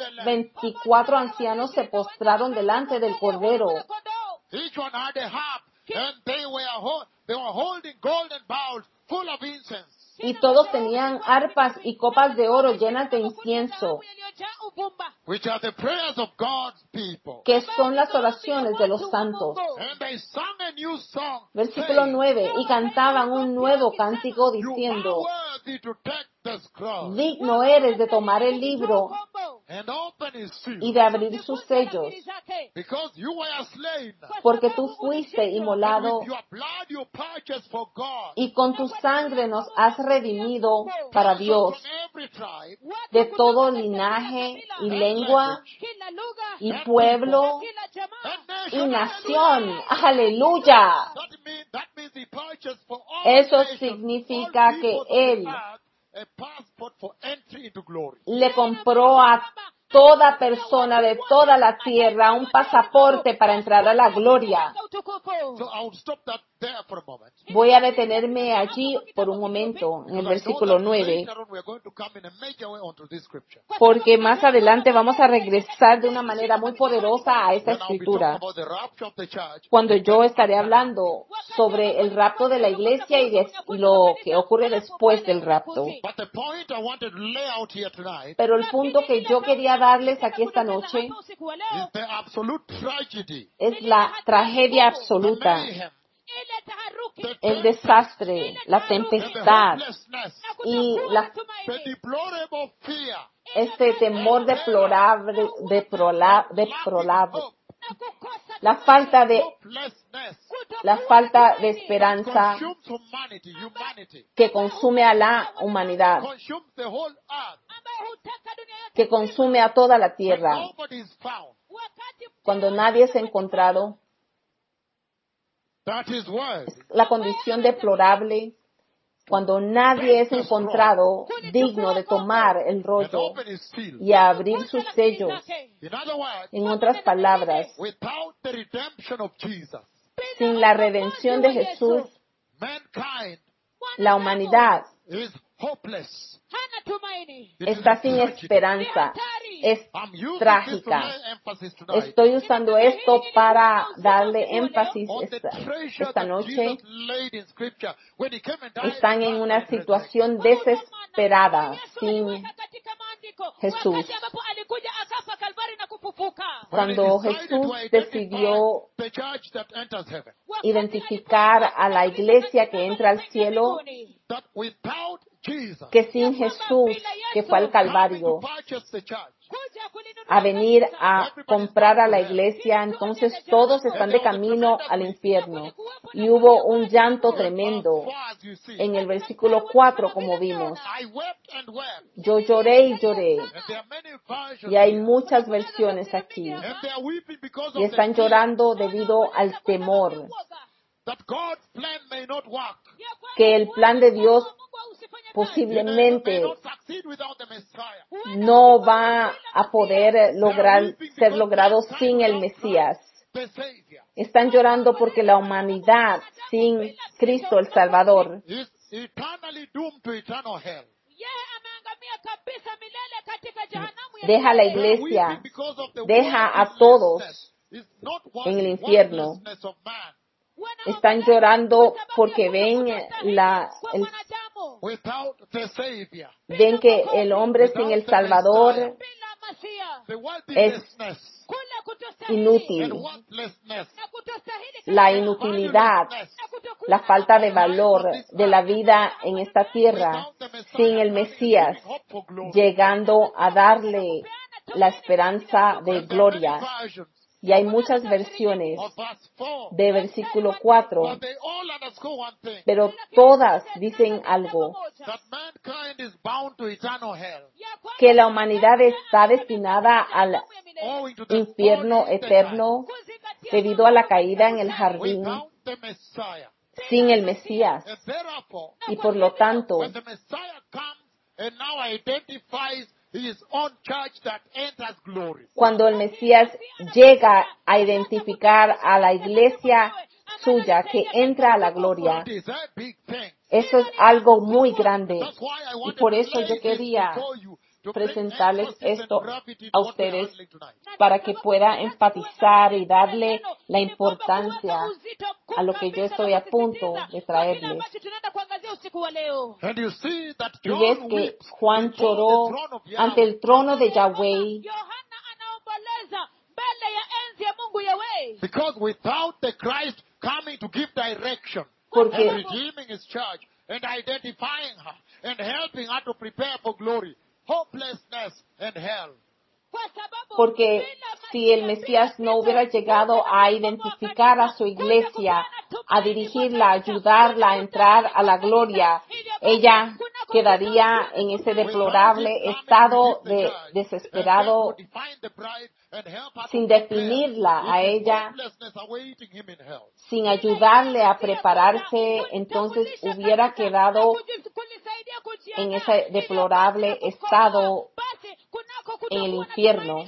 24 ancianos se postraron delante del Cordero. mwana-kondoo, each one had a harp, and they were holding golden bowls full of incense, Y todos tenían arpas y copas de oro llenas de incienso, yaliyojaa uvumba. which are the prayers of God's people. que son las oraciones de los santos. And they sang a new song, Versículo saying, 9, y cantaban un nuevo cántico you diciendo, are worthy to take the scroll digno eres de tomar el libro Gombo. and open his seal, y de abrir sus sellos, because you were slain, porque tú fuiste and inmolado with your blood you purchased for God y con tu sangre nos has redimido para persons Dios from every tribe, de todo linaje y lengua kila lugha, y pueblo kila jamaa. and y nation. nación. Aleluya. That means he purchased for all Eso nations, significa all que peoples of the Él earth, a passport for entry into glory. le compró a toda persona de toda la tierra un pasaporte para entrar a la gloria. So I will stop that there for a moment. Voy a detenerme allí por un momento, en el Because I know versículo that 9, later on we are going to come in a major way onto this scripture. porque más adelante vamos a regresar de una manera muy poderosa a esta Then I'll be talking escritura, about the rapture of the church. cuando yo estaré hablando sobre el rapto de la iglesia y lo que ocurre después del rapto. But the point I wanted to lay out here tonight Pero el punto que yo quería darles aquí esta noche usiku wa leo is the absolute tragedy, es la tragedia the absoluta, mayhem, ile taharuki el desastre, la and the tempestad hopelessness, na y kutokuwa na the tumaini. deplorable fear, este temor deplorable, deplorable, Na kukosa la falta de hopelessness la falta de esperanza consumes humanity, que consume a la humanidad, consumes the whole earth. ambayo hutaka dunia yote que consume a toda la When tierra. nobody is found, wakati Cuando nadie es encontrado, that is worse. la condición deplorable, cuando nadie es encontrado digno de tomar el And rollo open his seal. y abrir sus sellos. In other words, En otras palabras, without the redemption of Jesus, sin la redención de Jesús, mankind la humanidad is hopeless. hana tumaini. It is está a sin tragedy. esperanza, es I'm using this to trágica. lay emphasis tonight Estoy usando esto para darle énfasis on the treasure esta that noche. Jesus laid in Scripture when he came and died. Están en una situación desesperada sin Katika maandiko Jesús. wakati ambapo alikuja akafa Kalvari na kufufuka. Cuando Jesús decidió the church that enters heaven, identificar a la iglesia que entra al cielo, that without Jesus que sin Jesús, que fue al coming to Calvario, purchase the church, a venir a comprar a la iglesia, entonces todos están de camino al infierno. Y hubo un llanto tremendo as you see, en el versículo 4, como vimos. I wept and wept. Yo lloré y lloré. And there are many versions Y hay here. muchas versiones aquí. And they are weeping because Y of están the fear llorando debido al temor, that God's plan may not work. que el plan de Dios May posiblemente not succeed without the Messiah. no va a poder ser logrado sin el Mesías. The Savior Están llorando porque la humanidad sin Cristo el Salvador is eternally doomed to eternal hell. yeye ameangamia kabisa milele katika jehanamu ya deja la milele. They are iglesia, weeping because of the deja a todos worthlessness. It's not en el infierno. worthlessness of man. Están llorando porque ven Without the Savior, ven que el hombre sin el Salvador Bila Masia. the worthlessness Kule kutostahili. inútil, and worthlessness, Na kutostahili la kabisa. inutilidad, valuelessness, Na kutokuwa la na falta de maana. valor de la vida en esta tierra without the Messiah sin el coming and Mesías giving hope for glory. llegando a darle la esperanza de And there are many gloria. versions Y hay muchas versiones of verse 4, de versículo 4, but they all underscore one thing, pero todas dicen algo, that mankind is bound to eternal hell, que la humanidad está destinada al owing to the infierno fall in the eterno debido a la caída en el garden, jardín without the Messiah. sin el Mesías. And therefore, Y por lo tanto, when the Messiah comes and now identifies his own church that enters glory, cuando el Mesías llega a identificar a la iglesia suya que entra a la gloria, that is a big thing. eso es algo muy grande. That's why I Y wanted por to eso lay yo this quería before you, to bring presentarles emphasis esto and gravity a to what we are ustedes handling tonight. para que pueda enfatizar y darle la importancia a lo que yo estoy a punto de traerles. And you see that Y ves John que weeps Juan before the lloró throne of ante Yahweh. el trono de Yahweh Yohana anaomboleza mbele ya enzi ya Mungu Yahweh. Because without the Christ coming to give direction and porque redeeming his church and identifying her and helping her to prepare for glory, hopelessness and hell. Kwa sababu porque bila si el Mesías no hubiera llegado a identificar a su iglesia, a dirigirla, a ayudarla a entrar a la gloria, ella quedaría en ese deplorable estado de desesperado, sin definirla a ella, sin ayudarle a prepararse, entonces hubiera quedado en ese deplorable estado en el infierno,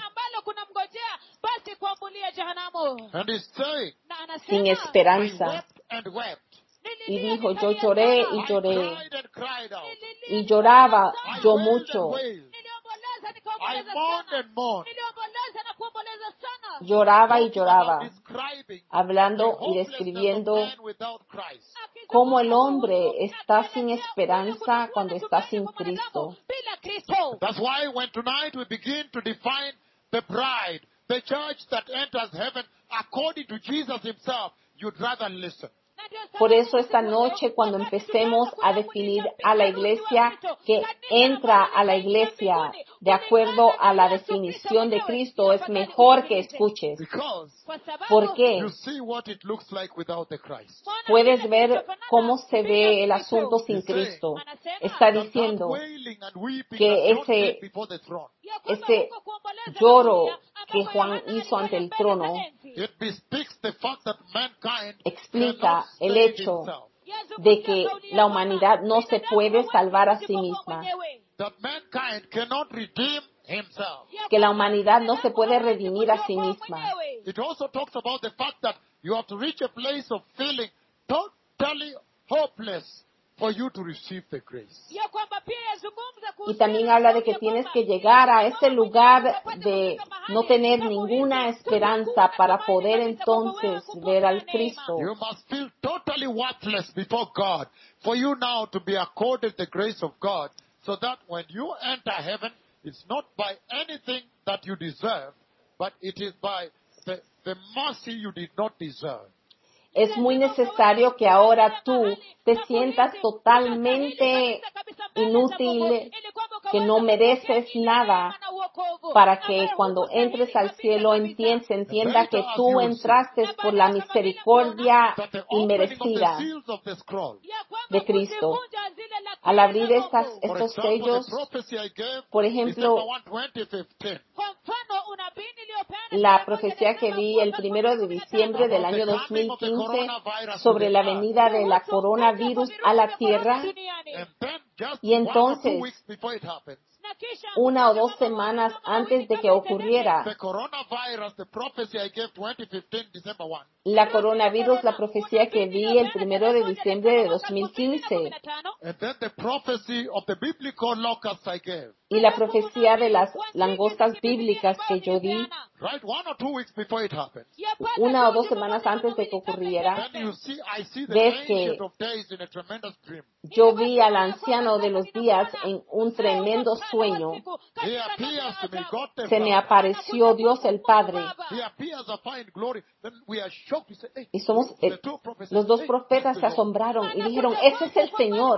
And he's saying, sin I esperanza. wept and wept. Y dijo, yo lloré y I lloré, cried and cried out. y lloraba I yo wailed mucho, and wailed. I mourned and mourned. lloraba y Talking about lloraba, describing the hablando y hopelessness describiendo of man without Christ. cómo el hombre está sin esperanza cuando está sin Cristo. Kristo. That's why when tonight we begin to define the bride, the church that enters heaven according to Jesus himself, you'd rather listen. Por eso esta noche, cuando empecemos a definir a la iglesia que entra a la iglesia de acuerdo a la definición de Cristo, es mejor que escuches. Because ¿Por qué? you see what it looks like without the Christ. Puedes ver cómo se ve el asunto sin Cristo. Está That diciendo wailing and weeping que that John ese- did before the throne, ese lloro que Juan hizo ante el trono it bespeaks the fact that mankind explica cannot el save hecho himself. de que la humanidad no se puede salvar a sí misma, That mankind cannot redeem himself. que la humanidad no se puede redimir a sí misma. It also talks about the fact that you have to reach a place of feeling totally hopeless for you to receive the grace. Y también habla de que tienes que llegar a ese lugar de no tener ninguna esperanza para poder entonces ver al Cristo. You must feel totally worthless before God for you now to be accorded the grace of God, so that when you enter heaven, it's not by anything that you deserve, but it is by the mercy you did not deserve. Es muy necesario que ahora tú te sientas totalmente inútil, que no mereces nada, para que cuando entres al cielo se entienda que tú entraste por la misericordia That the opening of the inmerecida seals of the scroll, de Cristo. Al abrir for estos example, sellos, the prophecy I gave, por ejemplo, December 1, 2015, la profecía que vi el 1 de diciembre del año 2015 sobre la venida de la coronavirus a la tierra, and then just y 1 or 2 entonces, weeks before it happens, 1 o 2 semanas antes de que ocurriera the coronavirus, the prophecy I gave 2015, December 1, la coronavirus, la profecía que vi el 1 de diciembre de 2015, and then the prophecy of the biblical locusts I gave, y la profecía de las langostas bíblicas que yo di right? 1 or 2 weeks before it happens. 1 o 2 semanas antes de que ocurriera. Then you see, I see the Ves que Ancient of Days in a tremendous dream. Yo vi al anciano de los días en un tremendo sueño. He appears to me, God the Se me Father. apareció Dios el Padre. He appears afar in glory. Then we are shocked. We say, hey, Y somos, the two prophets, los dos hey, profetas that's se the Lord. asombraron y dijeron, ese es el Señor.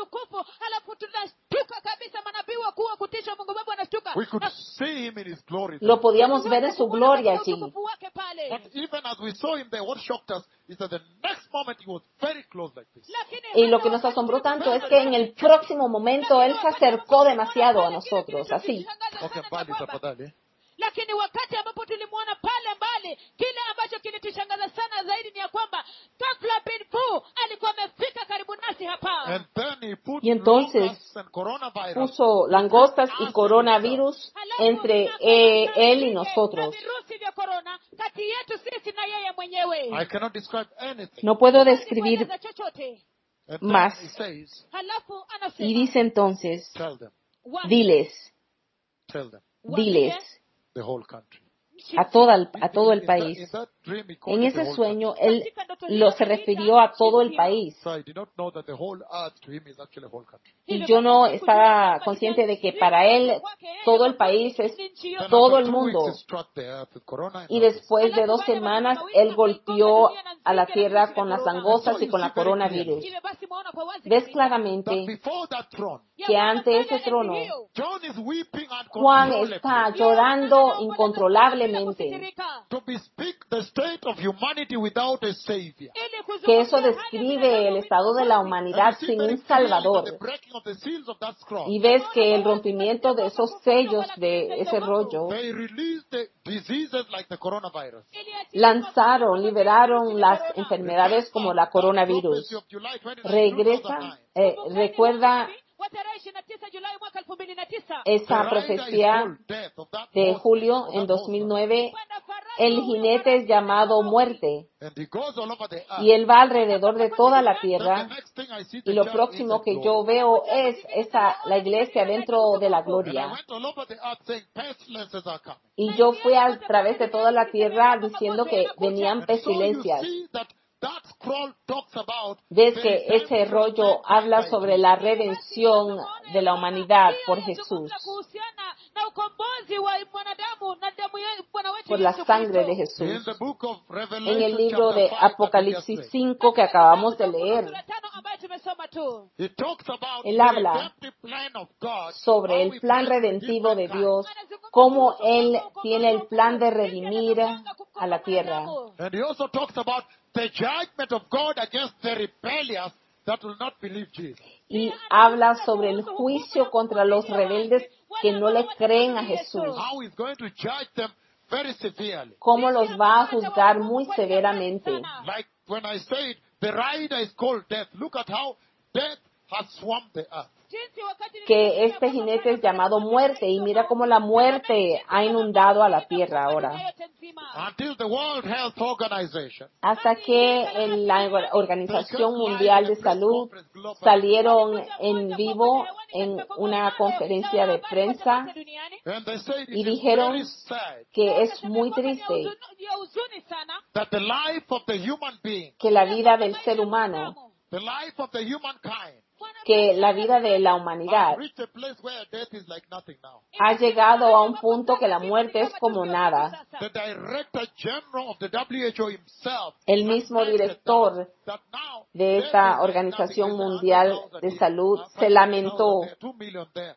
We could see him in his glory. Lo podíamos ver en su gloria allí. But even as we saw him there, what shocked us is that the next moment he was very close like this. Y lo que nos asombró tanto es que en el próximo momento Él se acercó demasiado a nosotros, así. Okay, mbali tafadhali. Lakini wakati ambapo tulimwona pale mbali, kile ambacho kilitushangaza sana zaidi ni ya kwamba ghafla bin fu alikuwa amefika karibu nasi hapa. And then he put Y entonces locusts and coronavirus. puso langostas y coronavirus entre Él y nosotros. Virusi vya corona kati yetu sisi na yeye mwenyewe. I cannot describe anything. No puedo describir Kueleza chochote. And then más. he says, Halafu anasema, Y dice entonces, tell them, diles, waambie the whole country. a todo el In país. that dream, he called En it the ese whole sueño, country. Él se refirió a todo el país. So I did not know that the whole earth to him is actually a whole country. Y yo no estaba consciente de que para Él todo el país es Then todo after el 2 weeks, mundo. he struck the earth with corona. Y después de 2 semanas, Él golpeó a la tierra con las langostas y con la coronavirus. hivyo basi mwaona kwa wazi Ves That claramente before that throne, que ante ese trono, John is weeping Juan uncontrollably está llorando incontrolablemente. to bespeak the state of humanity without a savior. Que eso describe el estado de la And humanidad you see sin very un clearly that Salvador. the breaking of the seals of that scroll, Y ves que el rompimiento de esos sellos de ese rollo they released the diseases like the coronavirus. liberaron las enfermedades como la coronavirus. Prophecy of July 29, Regresa, 2009. recuerda tarehe 29 Julai mwaka 2009. esa The rider is profecía called death of that de horseman, julio of en that 2009. El jinete es llamado muerte horseman. And he goes all over the earth. y él va alrededor de toda la Then tierra. the next thing I see Y the lo church próximo inside que glory. yo veo es la iglesia dentro de la And I gloria. went all over the earth saying pestilences are coming. Y yo fui a través de toda la tierra diciendo que venían And so you pestilencias. see that that scroll talks about ves the que ese redemption of rollo mankind habla by sobre Jesus. la redención de la humanidad por Jesús, kuhusiana na ukombozi wa mwanadamu na damu ya Bwana wetu por la Yesu sangre de Kristo. In Jesús. the book of En el Revelation, libro chapter de 5, that we just Apocalipsis read, 5 que acabamos de leer, Sura 5 ambayo tumesoma tu. it talks about Él the habla redemptive plan of God, sobre how el He plan plans to redeem redentivo de mankind. Dios, cómo Él tiene el plan de redimir a la tierra. And he also talks about the judgment of God against the rebellious that will not believe Jesus. Y habla sobre el juicio contra los rebeldes que no le creen a Jesús, How He's going to judge them very severely. cómo los va a juzgar muy severamente. Like when I said the rider is called death. Look at how death has swamped the earth. Que este jinete es llamado muerte, y mira cómo la muerte ha inundado a la tierra ahora. Until the World Health Organization Hasta que la Organización Mundial de Salud salieron en vivo en una conferencia de prensa and they said y it is dijeron very sad que es muy triste that the life of the human being, que la vida del ser humano, the life of the humankind, que la vida de la has humanidad reached a place where death is like nothing now. ha llegado a un punto que la muerte es como nada. The Director General of the WHO himself El mismo director that now de death is esta like Organización nothing. Mundial There's 100,000 de here, Salud 500,000 there, 2 million there.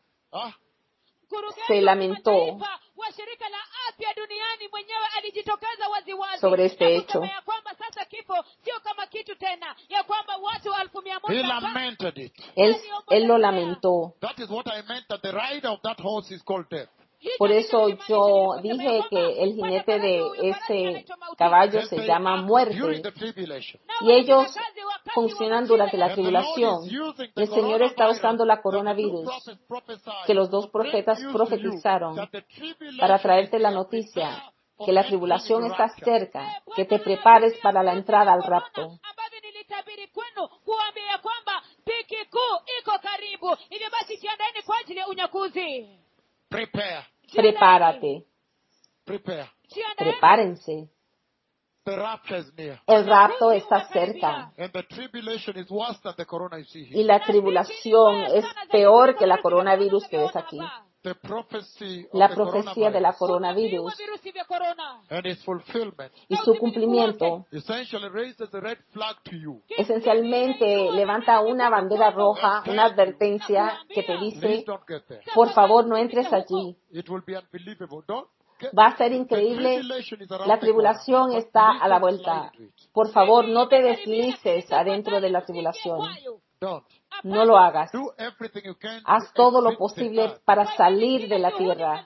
se lamentó wa shirika la afya duniani mwenyewe alijitokeza waziwazi sobre este na hecho. kusema ya kwamba sasa kifo sio kama kitu tena, ya kwamba watu 1,100 He lamented it. Él lo lamentó. That is what I meant, that the rider of that horse is called death. Por eso yo dije que el jinete de ese caballo And se they llama act muerte. during the tribulation. Y ellos funcionan durante la tribulación. Y el Señor está usando la coronavirus que los dos profetas profetizaron para traerte la noticia que la tribulación está cerca, que te prepares para la entrada al rapto. ambavyo nilitabiri kwenu kuambia ya kwamba dhiki kuu iko karibu, hivyo basi jiandaeni kwa ajili ya unyakuzi. Prepare. Prepárate, Prepare. prepárense. The rapture is near. El rapto está cerca. And the tribulation is worse than the corona you see Y here. la tribulación es peor que la coronavirus que ves aquí. The prophecy of La the profecía de la coronavirus Virusi vya corona and its fulfillment y su cumplimiento essentially raises a red flag to you. esencialmente levanta una bandera roja, una advertencia que te Please dice, don't get there. por favor no entres allí. It will be unbelievable. Don't get Va a ser The increíble. tribulation is around La the tribulación corner, but está please a la don't vuelta. slide into it. Por favor, no te deslices adentro de la tribulación. Don't. No lo hagas. Do everything you can Haz to todo lo exit the posible earth. para salir de la tierra.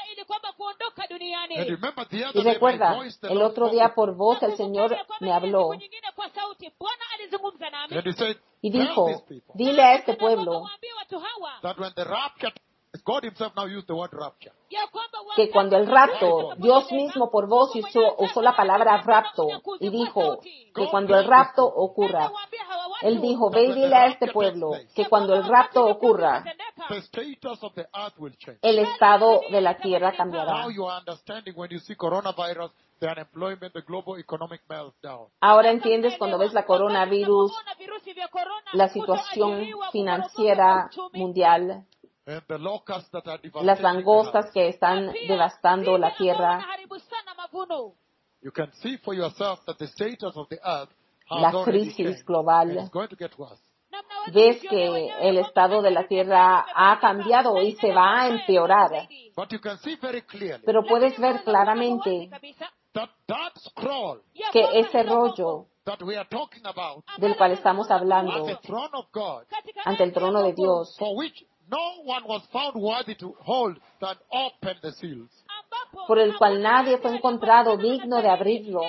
And remember the Y other day, my recuerda, voice, the el Lord otro spoke día to por me. voz el Señor me habló And he said, y tell dijo, these people dile a este pueblo that when the rapture, God himself now used the word rapture. que cuando el rapto, Dios mismo por voz usó la palabra rapto y dijo que cuando el rapto ocurra, Él dijo, ve y dile a este pueblo que cuando el rapto ocurra, The status of the earth will change. el estado de la tierra cambiará. Now you are understanding when you see coronavirus, the unemployment, the global economic meltdown. Ahora entiendes cuando ves la coronavirus, la situación financiera mundial, And the locusts that are devastating las the langostas earth. que están devastando la tierra, You can see for yourself that the status of the earth has la already crisis changed. global. And it's going to get worse. Ves que el estado de la tierra ha cambiado y se va a empeorar. But you can see very clearly Pero puedes ver claramente that scroll que ese rollo that we are talking about del cual estamos at hablando the throne of God, ante el trono de Dios, for which no one was found worthy to hold and open the seals. por el cual nadie fue encontrado digno de abrirlo,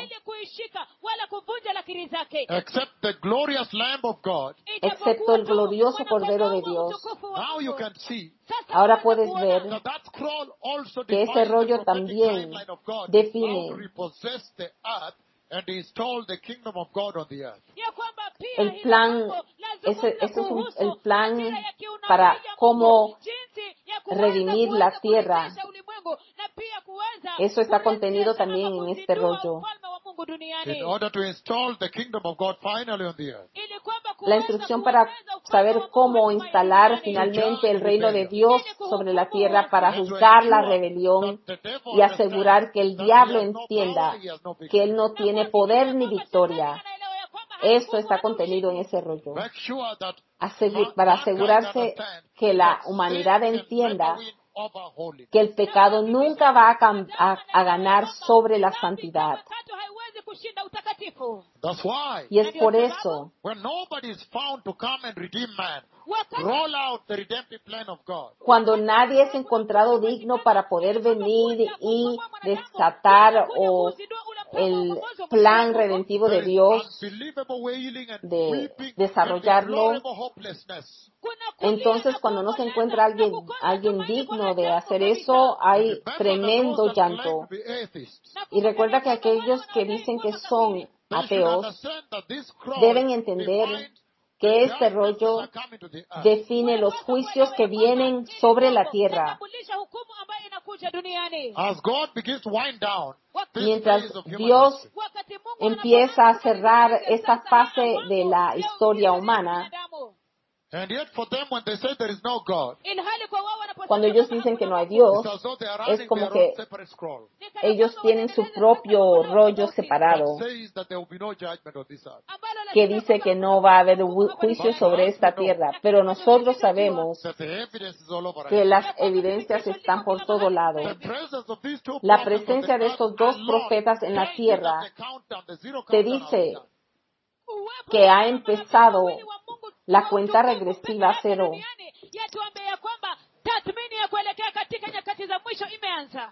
Except the glorious Lamb of God. excepto el glorioso Cordero de Dios. Now you can see Ahora puedes ver that scroll also que ese defines the rollo prophetic también timeline of God, define how to repossess the earth and install the kingdom of God on the earth. el plan, ese es el plan para cómo redimir la tierra. Eso está contenido también en este rollo. duniani, in order to install the kingdom of God finally on the earth. ili kwamba La kuweza instrucción para kueneza ufalme saber wa Mungu cómo hatimaye instalar duniani. finalmente el reino de Dios sobre la tierra para juzgar la rebelión y asegurar que el diablo entienda que él no tiene poder ni victoria. Esto está contenido en ese rollo. Make sure that Para asegurarse que la humanidad entienda que el pecado nunca va a ganar sobre la santidad. Tatu haiwezi kushinda utakatifu. That's why Y es por eso, when nobody is found to come and redeem man, Wakati roll out the redemptive plan of God. cuando nadie es encontrado digno para poder venir y desatar o el plan redentivo de There is Dios, unbelievable wailing and de weeping desarrollarlo, and deplorable hopelessness. entonces cuando no se encuentra alguien digno de hacer eso, hay Remember that tremendo those that claim llanto. to be atheists, Y recuerda que aquellos que dicen que son they should ateos understand that this cross deben entender defines que the este judgments rollo that are coming to the earth. define los juicios que vienen sobre la tierra. Tambulisha hukumu ambayo inakuja duniani. As God begins to wind down this Mientras phase of human Dios history, Wakati Mungu empieza a cerrar esta fase de la historia humana, and yet for them when they say there is no God, cuando ellos dicen que no hay Dios, it's as though they are es running como their own que separate scroll ellos tienen su propio rollo that separado, says that there will be no judgment on this earth. que dice que no va a haber juicio sobre esta tierra. Pero nosotros sabemos That the evidence is all over que us. las evidencias están por todo lado. The presence of these two La prophets on presencia the de earth estos dos alone profetas en la tells you tierra that the countdown, the zero te countdown has dice begun. que ha empezado la cuenta regresiva a cero. yatuambia ya kwamba tathmini ya kuelekea katika nyakati za mwisho imeanza.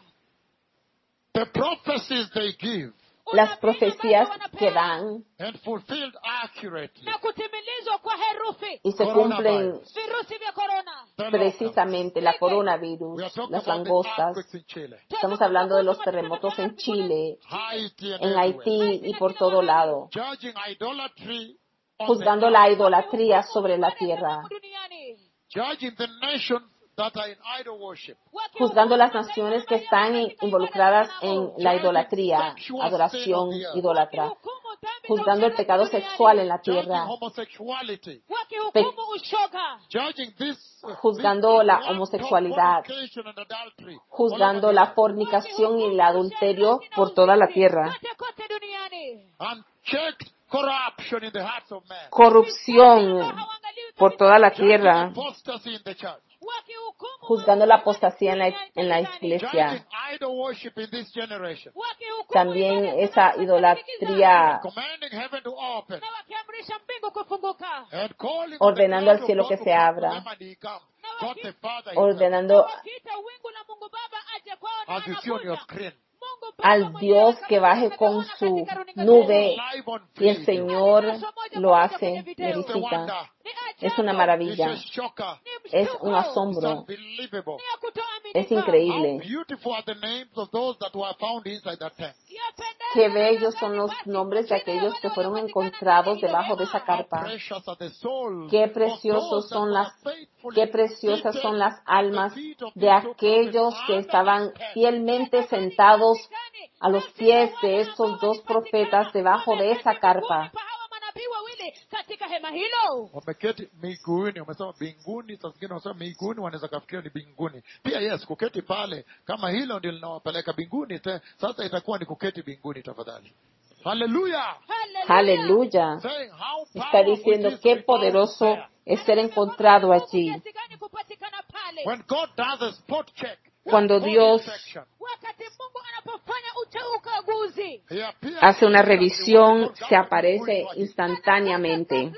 The prophecies they give Las profecías que dan and fulfilled accurately. na kutimilizwa kwa herufi. y se cumplen Virusi vya corona. The locusts. precisamente la We coronavirus, are talking las about the langostas. earthquakes in Chile, Estamos hablando de los terremotos en Chile, Haiti, and en everywhere. Haití y por todo lado, Judging idolatry on juzgando the la earth. idolatría sobre la tierra, Duniani. Judging the nations that are in idol worship. juzgando las naciones que están involucradas en la idolatría, adoración idólatra, juzgando el pecado sexual en la Judging tierra, homosexuality. wakihukumu ushoga. Judging this juzgando la this homosexualidad, fornication and adultery. juzgando la fornicación y el adulterio por toda la tierra, Kote duniani. Unchecked corruption in the hearts of men. corrupción por toda la tierra, Apostasy in the church. Wakihukumu juzgando la apostasía en la Judging iglesia, idol worship in this generation. wakihukumu también ibada esa za idolatría, Commanding heaven to open. na wakiamrisha mbingu kufunguka. And calling ordenando on al the cielo cloud que of God se to come abra, to them and he comes. God the Father himself. ordenando Wakiita wingu la Mungu Baba aje kwao na As you see on your anakuja. screen. Mungu Baba al mwenyewe Dios kama que baje tunavyoona con katika su runinga nube Live on y el video. Señor lo hace, me It's a visita. wonder. Ni Es una ajabu, maravilla, It's a shocker. ni es mshtuko, un It's asombro, unbelievable. ni ya kutoaminika. es How increíble. beautiful are the names of those that were found inside that tent. Yapendeza Qué na bellos ya son gani los basi nombres de majina ya aquellos wale que fueron waliopatikana encontrados ndani ya debajo de hema. esa How carpa. precious are the souls Qué of preciosos those that son were las, faithfully qué preciosas seated son las at almas the feet of de these two aquellos prophets que under estaban that tent. fielmente sentados a los pies de estos dos profetas debajo de esa carpa. Hawa manabii wawili katika hema hilo. Wameketi miguuni, wamesema binguni. Saa zingine wanasema miguuni, wanaweza kafikiria ni binguni pia. Yes, kuketi pale kama hilo ndio linawapeleka binguni. Sasa itakuwa ni kuketi binguni. Tafadhali, haleluya. Aleluya. Saying how Está powerful diciendo it is to qué be found poderoso there. es ser encontrado allí. Kiasi gani kupatikana pale. When God does a spot check, Cuando body Dios inspection, Wakati Mungu anapofanya ukaguzi. he appears hace una instantly when revisión, he goes se down to aparece the worship instantáneamente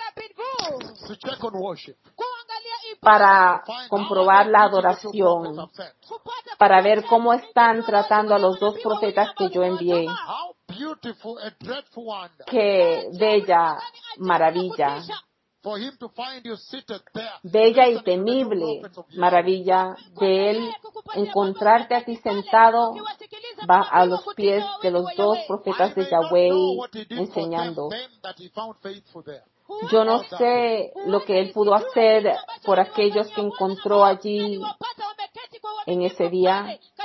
to check on worship. Kuangalia ibada. para Find how comprobar are la they treating the two prophets adoración, I've sent. Kupata para ver cómo están tratando a los dos profetas que yo envié. How beautiful a dreadful wonder Qué bella maravilla, for him to find you seated there. bella y listening to the two temible prophets of Yahweh. maravilla de él encontrarte a ti sentado a los pies de los dos profetas I de may not Yahweh know what he did for enseñando. them that he found faithful there. Yo no sé lo que él pudo hacer por aquellos que encontró allí en ese día,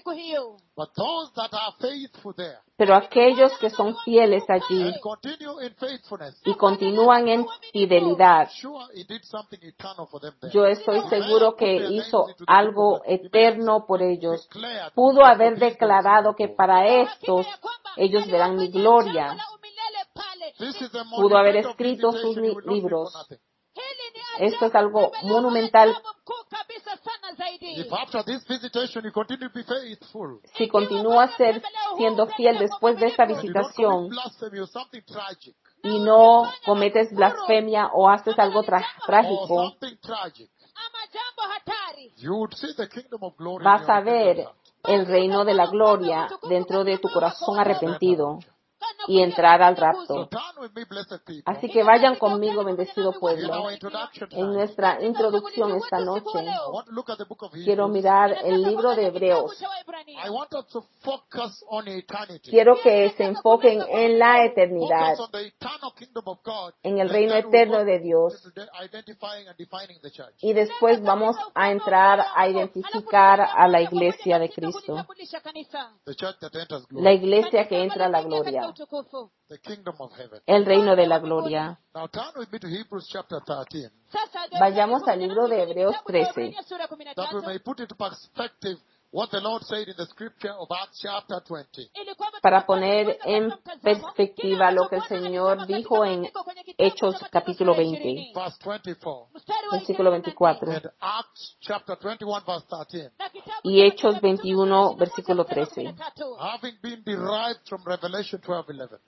siku hiyo. But those that are faithful there Pero aquellos que son fieles allí and continue in faithfulness, y continúan en fidelidad, sure, he did something eternal for them there. yo estoy seguro que hizo algo eterno por ellos. Declared Pudo haber declarado que para estos ellos verán mi gloria. Wala umilele pale. This is a Pudo haber monumental escrito sus visitation, you will not be libros. for nothing. Hili ni Esto es ajabu, algo tembeleo monumental. ajabu mkuu kabisa sana zaidi. If after this visitation you continue to be faithful, Si continúa siendo fiel después de esta and you don't commit visitación blasphemy or something tragic, y no cometes blasfemia o haces algo or trágico, something tragic, ama jambo hatari, you would see the kingdom of glory in vas your a ver repentant heart. el reino de la gloria dentro de tu corazón arrepentido y entrar al So rapto. turn with me, blessed people, Así que vayan conmigo, bendecido in pueblo. our introduction En tonight. nuestra introducción esta noche, I want to look at the book of quiero Hebrews. mirar el libro de Hebreos. I want us to focus on eternity. Quiero que se enfoquen en la eternidad, Focus on the eternal kingdom of God. en el and reino then we'll eterno go de Dios. into identifying and defining the church. Y después vamos a entrar a identificar a la iglesia de Cristo, The church that enters la glory. iglesia que entra a la gloria, The kingdom of heaven. el reino de la gloria. Now turn with me to Hebrews chapter 13, Vayamos al libro de Hebreos 13, that we may put into perspective what the Lord said in the scripture of Acts chapter 20. para poner en perspectiva lo que el Señor dijo en Hechos capítulo 20, Verse 24. versículo 24, And Acts chapter 21 verse 13. y Hechos 21, versículo 13, Having been derived from Revelation 12:11.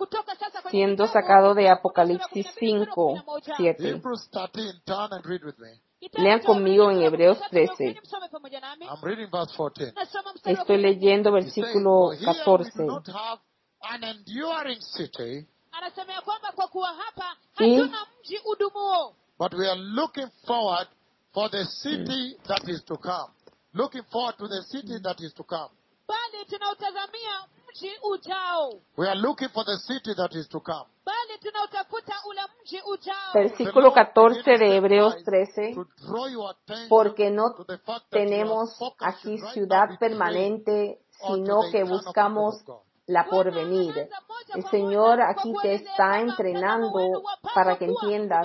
siendo sacado de Apocalipsis 5, 7. Hebrews 13, turn and read with me. Lean conmigo en Hebreos 13. I'm reading verse 14. Estoy leyendo He says, versículo "For here we 14. do not have an enduring city, anasema ya kwamba kwa kuwa hapa Y- hatuna mji udumuo, but we are looking forward for the city that is to come." Looking forward to the city that is to come. bali tunautazamia mji ujao, We are looking for the city that is to come. bali tunautafuta ule mji ujao. Versículo 14 de Hebreos 13. To draw your attention Porque no to the fact that you are tenemos focused aquí right now ciudad be trained permanente, onto sino the que eternal buscamos kingdom of God. la porvenir. El Señor aquí te está entrenando para que entiendas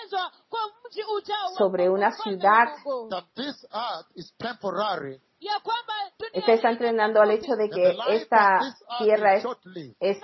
sobre una ciudad. That this earth is temporary Te está entrenando al hecho de and the que life esta of this earth tierra is short-lived. es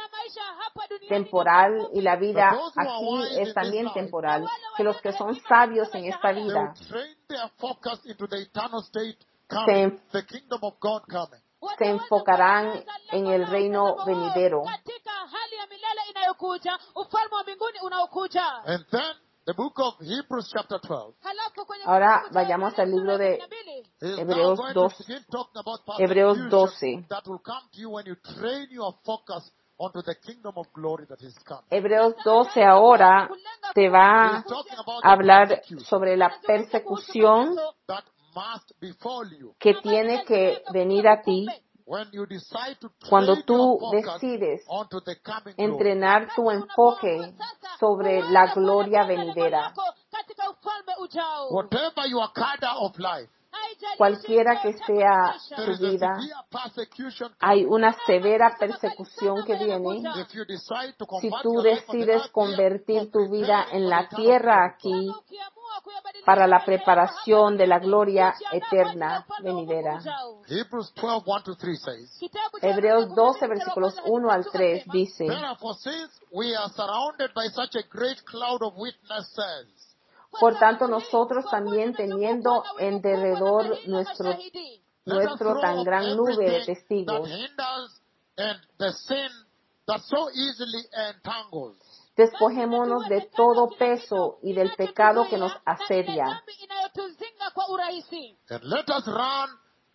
temporal y la vida aquí es también temporal. Que los que son sabios en esta They will vida train their focus into the eternal state coming, the kingdom of God coming. se enfocarán en el reino venidero. katika hali ya milele inayokuja, ufalme wa mbinguni unaokuja. And then the book of Hebrews chapter 12 Halafu kwenye Ahora kitabu cha vayamos al libro de 12, is Hebreos now going 2. to begin talking about Hebreos persecution 12. that will come to you when you train your focus onto the kingdom of glory that is coming. Hebreos 12 ahora te va He's talking about a hablar the persecution sobre la persecución that must befall you que tiene que venir a ti when you decide to cuando train tú your focus decides onto the coming glory. entrenar tu enfoque sobre la gloria venidera. katika ufalme ujao. Whatever your cadre of life, Haijalishi Cualquiera que sea there tu is a vida, severe persecution hay coming. una severa persecución que viene. If you decide to Si convert tú your life on the decides earth convertir here tu for vida preparing en for la the eternal tierra kingdom of God. aquí ukiamua kuyabadilisha para la maisha yako preparación de la hapa gloria duniani, kujiandaa kwa ajili ya eterna ufalme wa Mungu venidera. ujao. Hebrews 12, 1-3 says, Kitabu cha Hebreos Hebreos 12, 12, versículos 1 al 3 dice, "Therefore, since we are surrounded by such a great cloud of witnesses, por tanto nosotros también teniendo en derredor nuestro let us throw tan off gran nube de everything that testigos, hinders and the sin that so easily entangles, despojémonos de todo peso y del pecado que nos asedia, inayotuzinga kwa urahisi, and let us run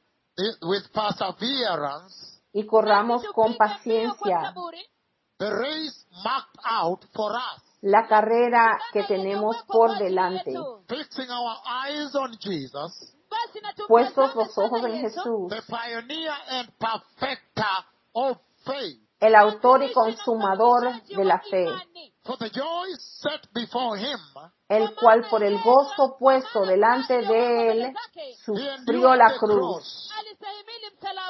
with perseverance y corramos con paciencia the race marked out for us, la carrera que tenemos por delante, fixing our eyes on Jesus, puestos los ojos en Jesús, the pioneer and perfecter of faith. el autor y consumador de la fe, For the joy set before him, el cual por el gozo puesto delante de él sufrió la cruz, alistahimili msalaba,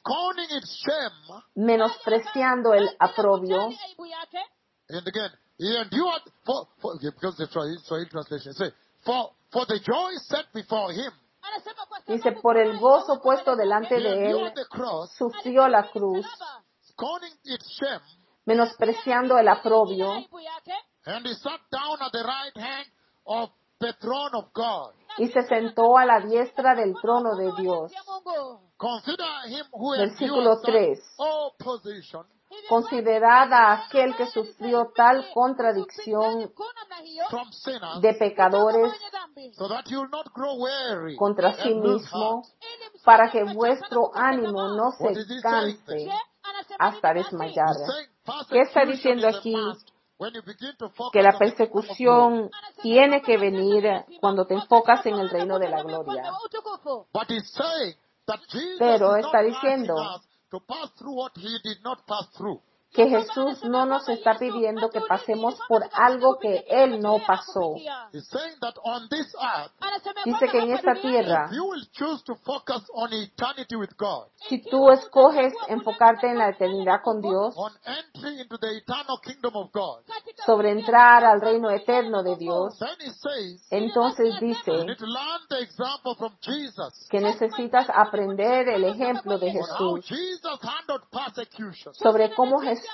scorning its shame, menospreciando el aprobio. Kujali aibu yake. and again, he endured because the Swahili translation say, for the joy set before him, Anasema kwa Dice, sababu por el furaha gozo iliyokuwa puesto mbele delante zake, he de él, endured the cross, sufrió la cruz, msalaba. scorning its shame, menospreciando el aprobio, Aibu yake. and he sat down at the right hand of the throne of God. y se sentó a la diestra del trono de Dios. Ya Mungu. Consider him who Versículo endured 3. such opposition Considerad a aquel que sufrió tal contradicción from sinners, de pecadores so that you will not grow weary contra sí and lose mismo, heart. para que vuestro ánimo no What se is he canse saying? hasta desmayar. He's saying ¿Qué está persecution diciendo is a aquí? must when you begin to focus Que la on the kingdom of glory. persecución tiene que venir cuando te enfocas en el reino de la gloria. But he's saying that Jesus Pero is está not diciendo asking us to pass through what he did not pass through. que Jesús no nos está pidiendo que pasemos por algo que Él no pasó. He's saying that on this earth, Dice que en esta tierra, if you will choose to focus on eternity with God, si tú escoges enfocarte en la eternidad con Dios, on entry into the eternal kingdom of God, sobre entrar al reino eterno de Dios, then he says, entonces you dice need to learn the example from Jesus que necesitas aprender el ejemplo de on how Jesús, Jesus handled persecution. sobre cómo Jesús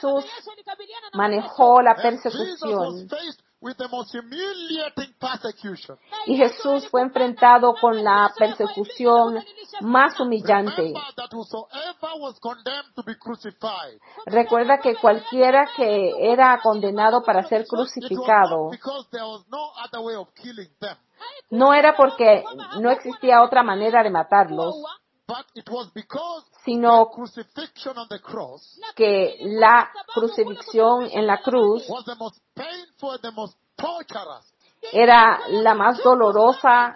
manejó la And Jesus was persecución. faced with the most humiliating persecution. Y Jesús fue enfrentado con la persecución más humillante. Remember that whosoever was condemned to be crucified, Recuerda que cualquiera que era condenado para ser it was crucificado, not because there was no other way of killing them, no era porque no existía otra manera de matarlos, but it was because sino the crucifixion on the cross que la crucifixión en la cruz was the most painful and the most torturous. era la más dolorosa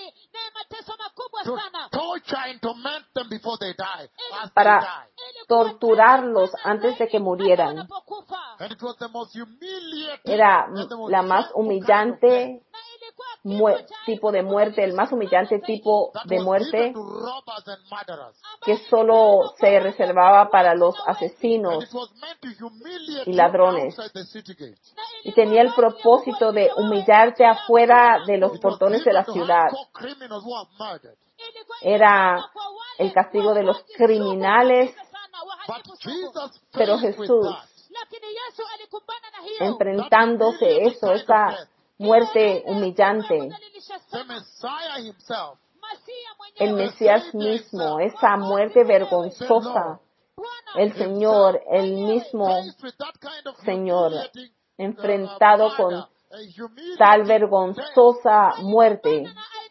To torture and torment them before they die, as they para die. torturarlos antes de que murieran. And it was the most humiliating Era and the most la más shameful kind of humillante death tipo de muerte, el más humillante tipo that de was muerte given to robbers and murderers. que solo se reservaba para los And asesinos it was meant to humiliate y you ladrones. outside the city gate. Y tenía el propósito de humillarte afuera de los It was portones de la given to ciudad. hardcore criminals who have murdered. Era el castigo de los criminales, But Jesus pero faced with Jesús, that. enfrentándose eso, esa muerte humillante, The Messiah himself, el Mesías mismo, esa muerte vergonzosa, el Señor, el mismo faced with that kind of Señor, humiliating, enfrentado murder, con a humiliating tal death. vergonzosa muerte.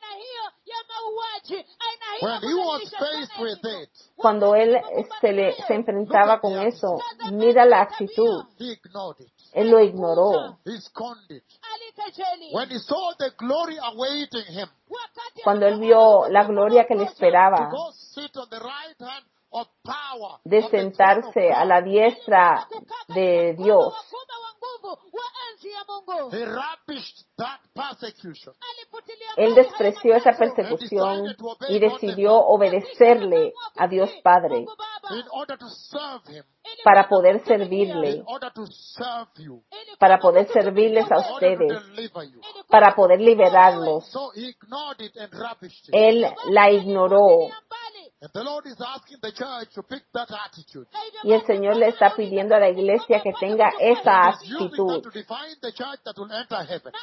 When he was faced with it, Cuando él se enfrentaba con eso, mira la actitud. he ignored it. Él lo ignoró. He scorned it. When he saw the glory awaiting him, Cuando él vio la gloria que le to esperaba go sit on the right hand of power, de of the throne of sentarse a God, la diestra de Dios, he ravished that persecution. él despreció esa persecución y decidió obedecerle a Dios Padre In order to serve him, para poder in servirle, order to serve you, para poder servirles a in order to ustedes, deliver you. para poder liberarlos. So he ignored it and ravished it. Él la ignoró. And the Lord is asking the church to pick that attitude. Y el Señor le está pidiendo a la iglesia que tenga esa He's using that actitud, to define the church that will enter heaven.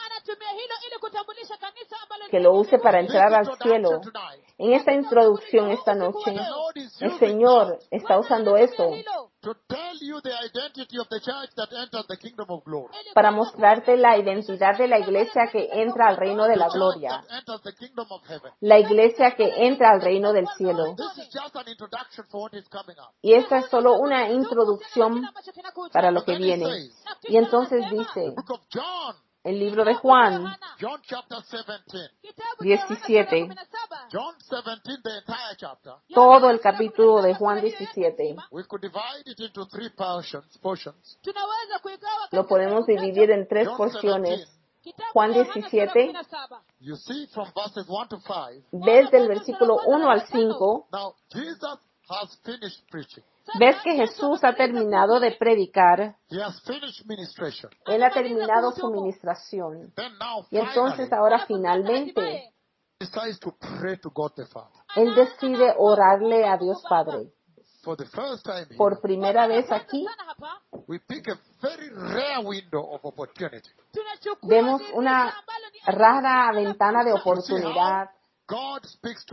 que lo use para entrar This al cielo. introduction tonight, En esta introducción esta noche, the Lord is el using Señor está usando eso to tell you the identity of the church that enters the kingdom of glory. para mostrarte la identidad de la iglesia que entra al reino de The la church gloria, that enters the kingdom of heaven. la iglesia que entra al reino del cielo. This is just an introduction for what is coming up. Y esta es solo una introducción para lo que And then he viene. says, Y entonces dice, book of John, el libro de Juan John chapter 17. 17, John 17, the entire chapter. todo el capítulo de Juan 17, We could divide it into three portions. lo podemos dividir en tres John porciones. 17, Juan 17, you see from verses 1 to 5. ves del versículo 1 al 5, Now, Jesus has finished preaching. ves que Jesús ha terminado de predicar, He has finished ministration. Él ha terminado su ministración. Then now, Y entonces ahora finalmente, decides to pray to God the Father. Él decide orarle a Dios Padre. For the first time here, Por primera vez aquí, we pick a very rare window of opportunity. vemos una rara ventana de oportunidad God speaks to